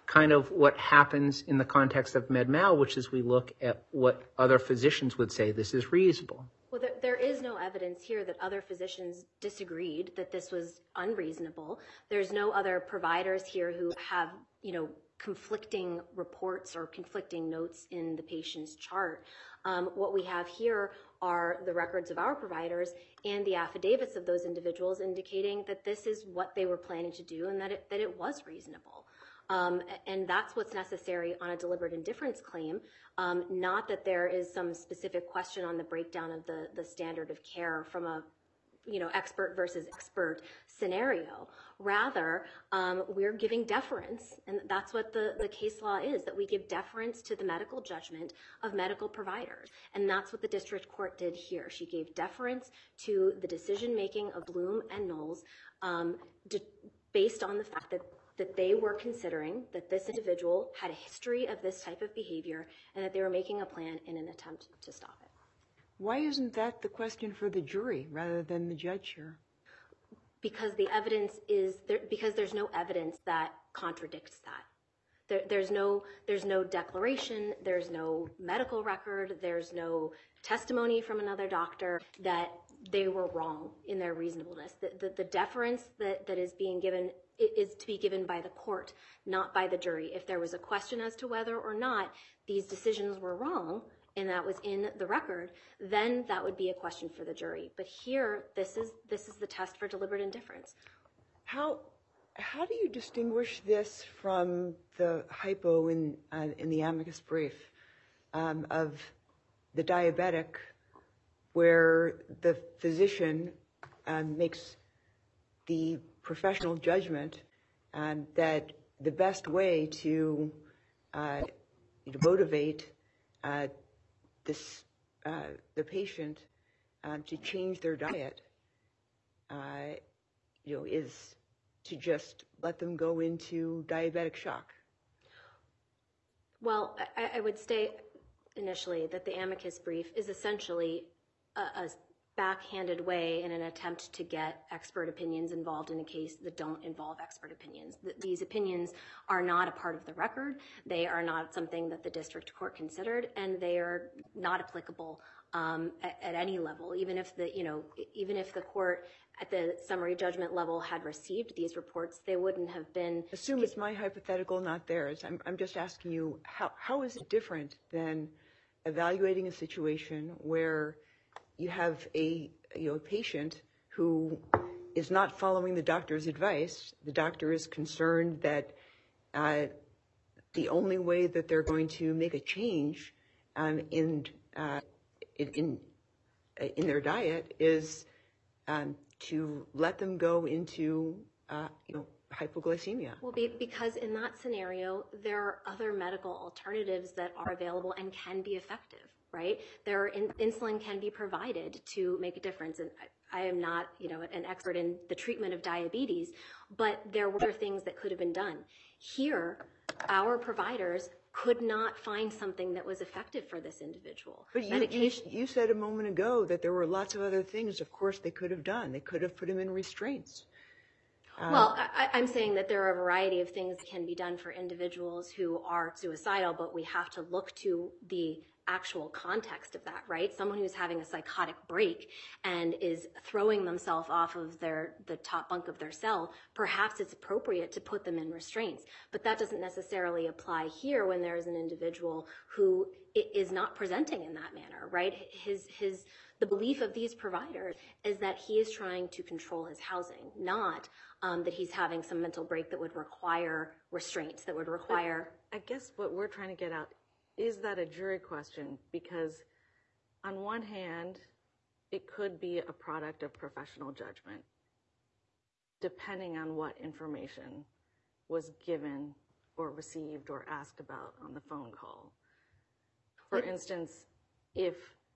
kind of what happens in the context of MedMal, which is we look at what other physicians would say this is reasonable. Well, there, there is no evidence here that other physicians disagreed that this was unreasonable. There's no other providers here who have, you know, conflicting reports or conflicting notes in the patient's chart. Um, what we have here are the records of our providers and the affidavits of those individuals indicating that this is what they were planning to do and that it, that it was reasonable. Um, and that's what's necessary on a deliberate indifference claim, um, not that there is some specific question on the breakdown of the, the standard of care from a you know, expert versus expert scenario. Rather, um, we're giving deference, and that's what the, the case law is, that we give deference to the medical judgment of medical providers. And that's what the district court did here. She gave deference to the decision-making of Bloom and Knowles um, de- based on the fact that that they were considering that this individual had a history of this type of behavior and that they were making a plan in an attempt to stop it. Why isn't that the question for the jury rather than the judge here? Because the evidence is there, because there's no evidence that contradicts that. There, there's no there's no declaration, there's no medical record, there's no testimony from another doctor that they were wrong in their reasonableness. The, the, the deference that, that is being given is to be given by the court, not by the jury. If there was a question as to whether or not these decisions were wrong, and that was in the record, then that would be a question for the jury. But here, this is this is the test for deliberate indifference. How how do you distinguish this from the hypo in uh, in the amicus brief um, of the diabetic, where the physician uh, makes the professional judgment uh, that the best way to uh, motivate uh, this uh, the patient um, to change their diet, uh, you know, is to just let them go into diabetic shock? Well, I, I would say initially that the amicus brief is essentially a, a backhanded way in an attempt to get expert opinions involved in a case that don't involve expert opinions. Th- these opinions are not a part of the record. They are not something that the district court considered, and they are not applicable um, at, at any level. Even if the, you know, even if the court at the summary judgment level had received these reports, they wouldn't have been. Assume it's my hypothetical, not theirs. I'm, I'm just asking you, how, how is it different than evaluating a situation where you have a, you know, a patient who is not following the doctor's advice? The doctor is concerned that uh, the only way that they're going to make a change um, in, uh, in in in their diet is um, to let them go into uh, you know, hypoglycemia. Well, be, because in that scenario, there are other medical alternatives that are available and can be effective. Right? There are in, insulin can be provided to make a difference. And I, I am not, you know, an expert in the treatment of diabetes, but there were things that could have been done. Here, our providers could not find something that was effective for this individual. But you, you, you said a moment ago that there were lots of other things, of course, they could have done. They could have put him in restraints. Uh, well, I, I'm saying that there are a variety of things that can be done for individuals who are suicidal, but we have to look to the actual context of that, right? Someone who's having a psychotic break and is throwing themselves off of their the top bunk of their cell, perhaps it's appropriate to put them in restraints. But that doesn't necessarily apply here when there is an individual who is not presenting in that manner, right? His his the belief of these providers is that he is trying to control his housing, not um, that he's having some mental break that would require restraints, that would require. I guess what we're trying to get at, is that a jury question? Because on one hand, it could be a product of professional judgment, depending on what information was given or received or asked about on the phone call. For instance, if,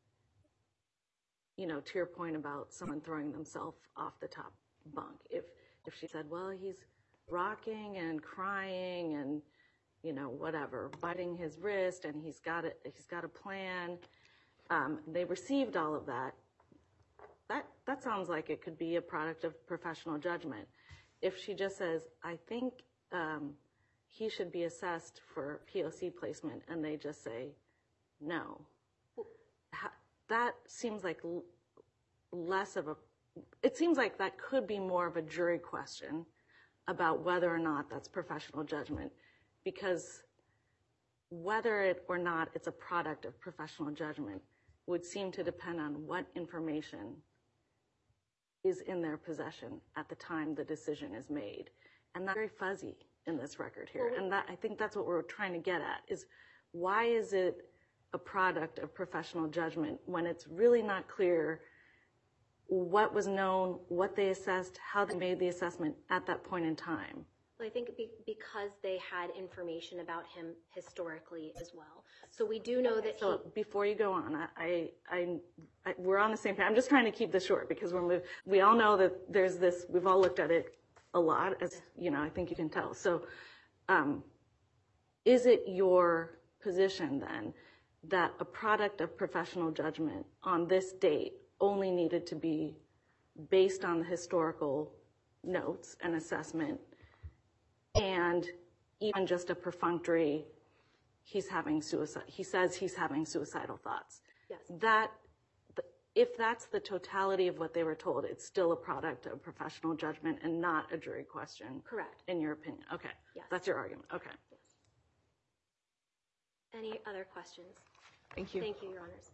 you know, to your point about someone throwing themselves off the top bunk, if if she said, well, he's rocking and crying and, you know, whatever, biting his wrist, and he's got a, he's got a plan. Um, they received all of that. That that sounds like it could be a product of professional judgment. If she just says, I think um, he should be assessed for P O C placement, and they just say no. Ha- That seems like l- less of a, it seems like that could be more of a jury question about whether or not that's professional judgment, because whether it or not it's a product of professional judgment would seem to depend on what information is in their possession at the time the decision is made. And that's very fuzzy in this record here. And that, I think that's what we're trying to get at, is why is it a product of professional judgment when it's really not clear what was known, what they assessed, how they made the assessment at that point in time? Well, I think be, because they had information about him historically as well. So we do know that So he... before you go on, I, I, I, I, we're on the same page. I'm just trying to keep this short because we're move, we all know that there's this, we've all looked at it a lot, as you know, I think you can tell. So um, is it your position then that a product of professional judgment on this date only needed to be based on the historical notes and assessment, and even just a perfunctory, he's having suicide, he says he's having suicidal thoughts? Yes. That, if that's the totality of what they were told, it's still a product of professional judgment and not a jury question? Correct. In your opinion? Okay. Yes. That's your argument. Okay. Yes. Any other questions? Thank you. Thank you, Your Honors.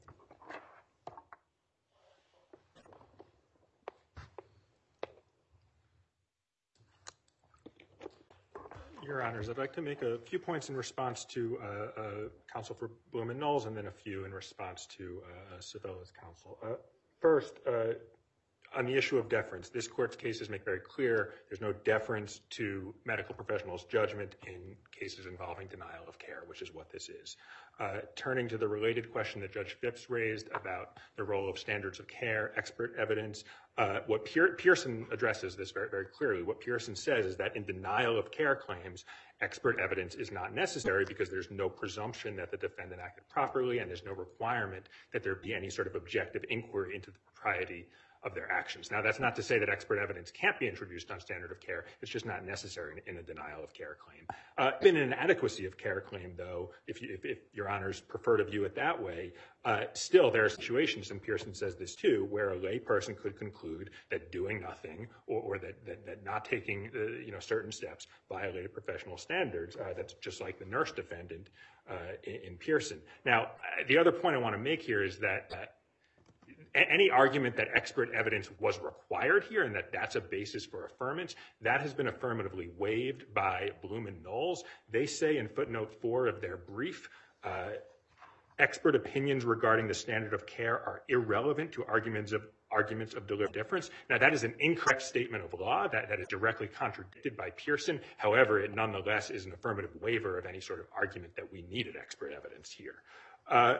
Your Honors, I'd like to make a few points in response to uh, uh, counsel for Blum and Knowles, and then a few in response to uh, Civella's counsel. Uh, first, uh, on the issue of deference, this court's cases make very clear there's no deference to medical professionals' judgment in cases involving denial of care, which is what this is. Uh, turning to the related question that Judge Phipps raised about the role of standards of care, expert evidence, uh, what Pier- Pearson addresses this very, very clearly. What Pearson says is that in denial of care claims, expert evidence is not necessary because there's no presumption that the defendant acted properly, and there's no requirement that there be any sort of objective inquiry into the propriety of their actions. Now, that's not to say that expert evidence can't be introduced on standard of care. It's just not necessary in a denial of care claim. Uh, in an adequacy of care claim, though, if, you, if, if Your Honors prefer to view it that way, uh, still there are situations, and Pearson says this too, where a lay person could conclude that doing nothing or, or that, that, that not taking uh, you know, certain steps violated professional standards. Uh, that's just like the nurse defendant uh, in, in Pearson. Now, uh, the other point I want to make here is that uh, any argument that expert evidence was required here and that that's a basis for affirmance, that has been affirmatively waived by Blum and Knowles. They say in footnote four of their brief, uh, expert opinions regarding the standard of care are irrelevant to arguments of arguments of deliberate difference. Now, that is an incorrect statement of law that, that is directly contradicted by Pearson. However, it nonetheless is an affirmative waiver of any sort of argument that we needed expert evidence here. Uh,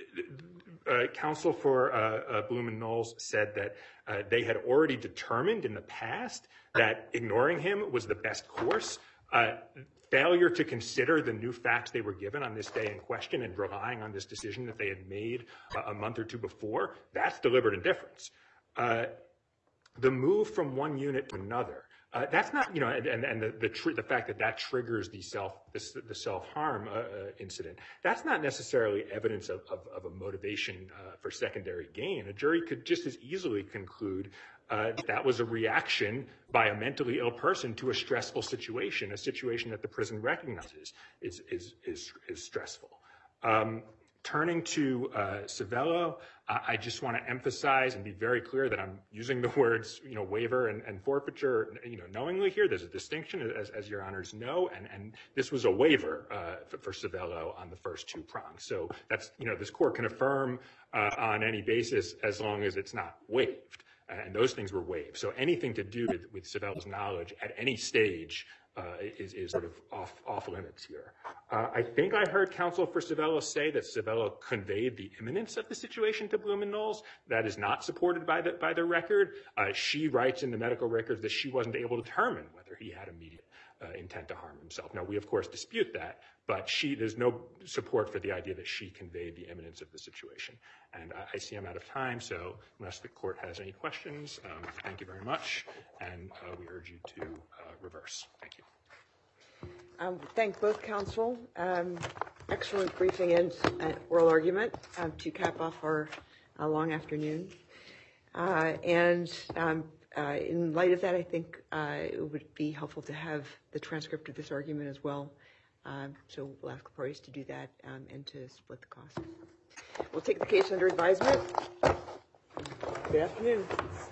Uh, counsel for uh, uh, Blum and Knowles said that uh, they had already determined in the past that ignoring him was the best course. Uh, failure to consider the new facts they were given on this day in question and relying on this decision that they had made uh, a month or two before, that's deliberate indifference. Uh, the move from one unit to another, Uh, that's not, you know, and, and, and the the, tr- the fact that that triggers the self the, the self-harm uh, uh, incident, that's not necessarily evidence of, of, of a motivation uh, for secondary gain. A jury could just as easily conclude uh, that, that was a reaction by a mentally ill person to a stressful situation, a situation that the prison recognizes is is is, is stressful. Um, Turning to uh, Civello, uh, I just want to emphasize and be very clear that I'm using the words, you know, waiver and, and forfeiture, you know, knowingly here. There's a distinction, as, as Your Honors know, and, and this was a waiver uh, for, for Civello on the first two prongs. So that's, you know, this court can affirm uh, on any basis as long as it's not waived, and those things were waived. So anything to do with, with Civello's knowledge at any stage Uh, is, is sort of off, off limits here. Uh, I think I heard counsel for Civello say that Civello conveyed the imminence of the situation to Blum and Knowles. That is not supported by the, by the record. Uh, she writes in the medical records that she wasn't able to determine whether he had immediate uh, intent to harm himself. Now, we, of course, dispute that, but she, there's no support for the idea that she conveyed the imminence of the situation. And I, I see I'm out of time, so unless the court has any questions, um, thank you very much, and uh, we urge you to uh, reverse. Thank you. Um, Thank both counsel. Um, Excellent briefing and uh, oral argument um, to cap off our uh, long afternoon. Uh, And um, uh, in light of that, I think uh, it would be helpful to have the transcript of this argument as well. Um, So we'll ask the parties to do that um, and to split the cost. We'll take the case under advisement. Good afternoon.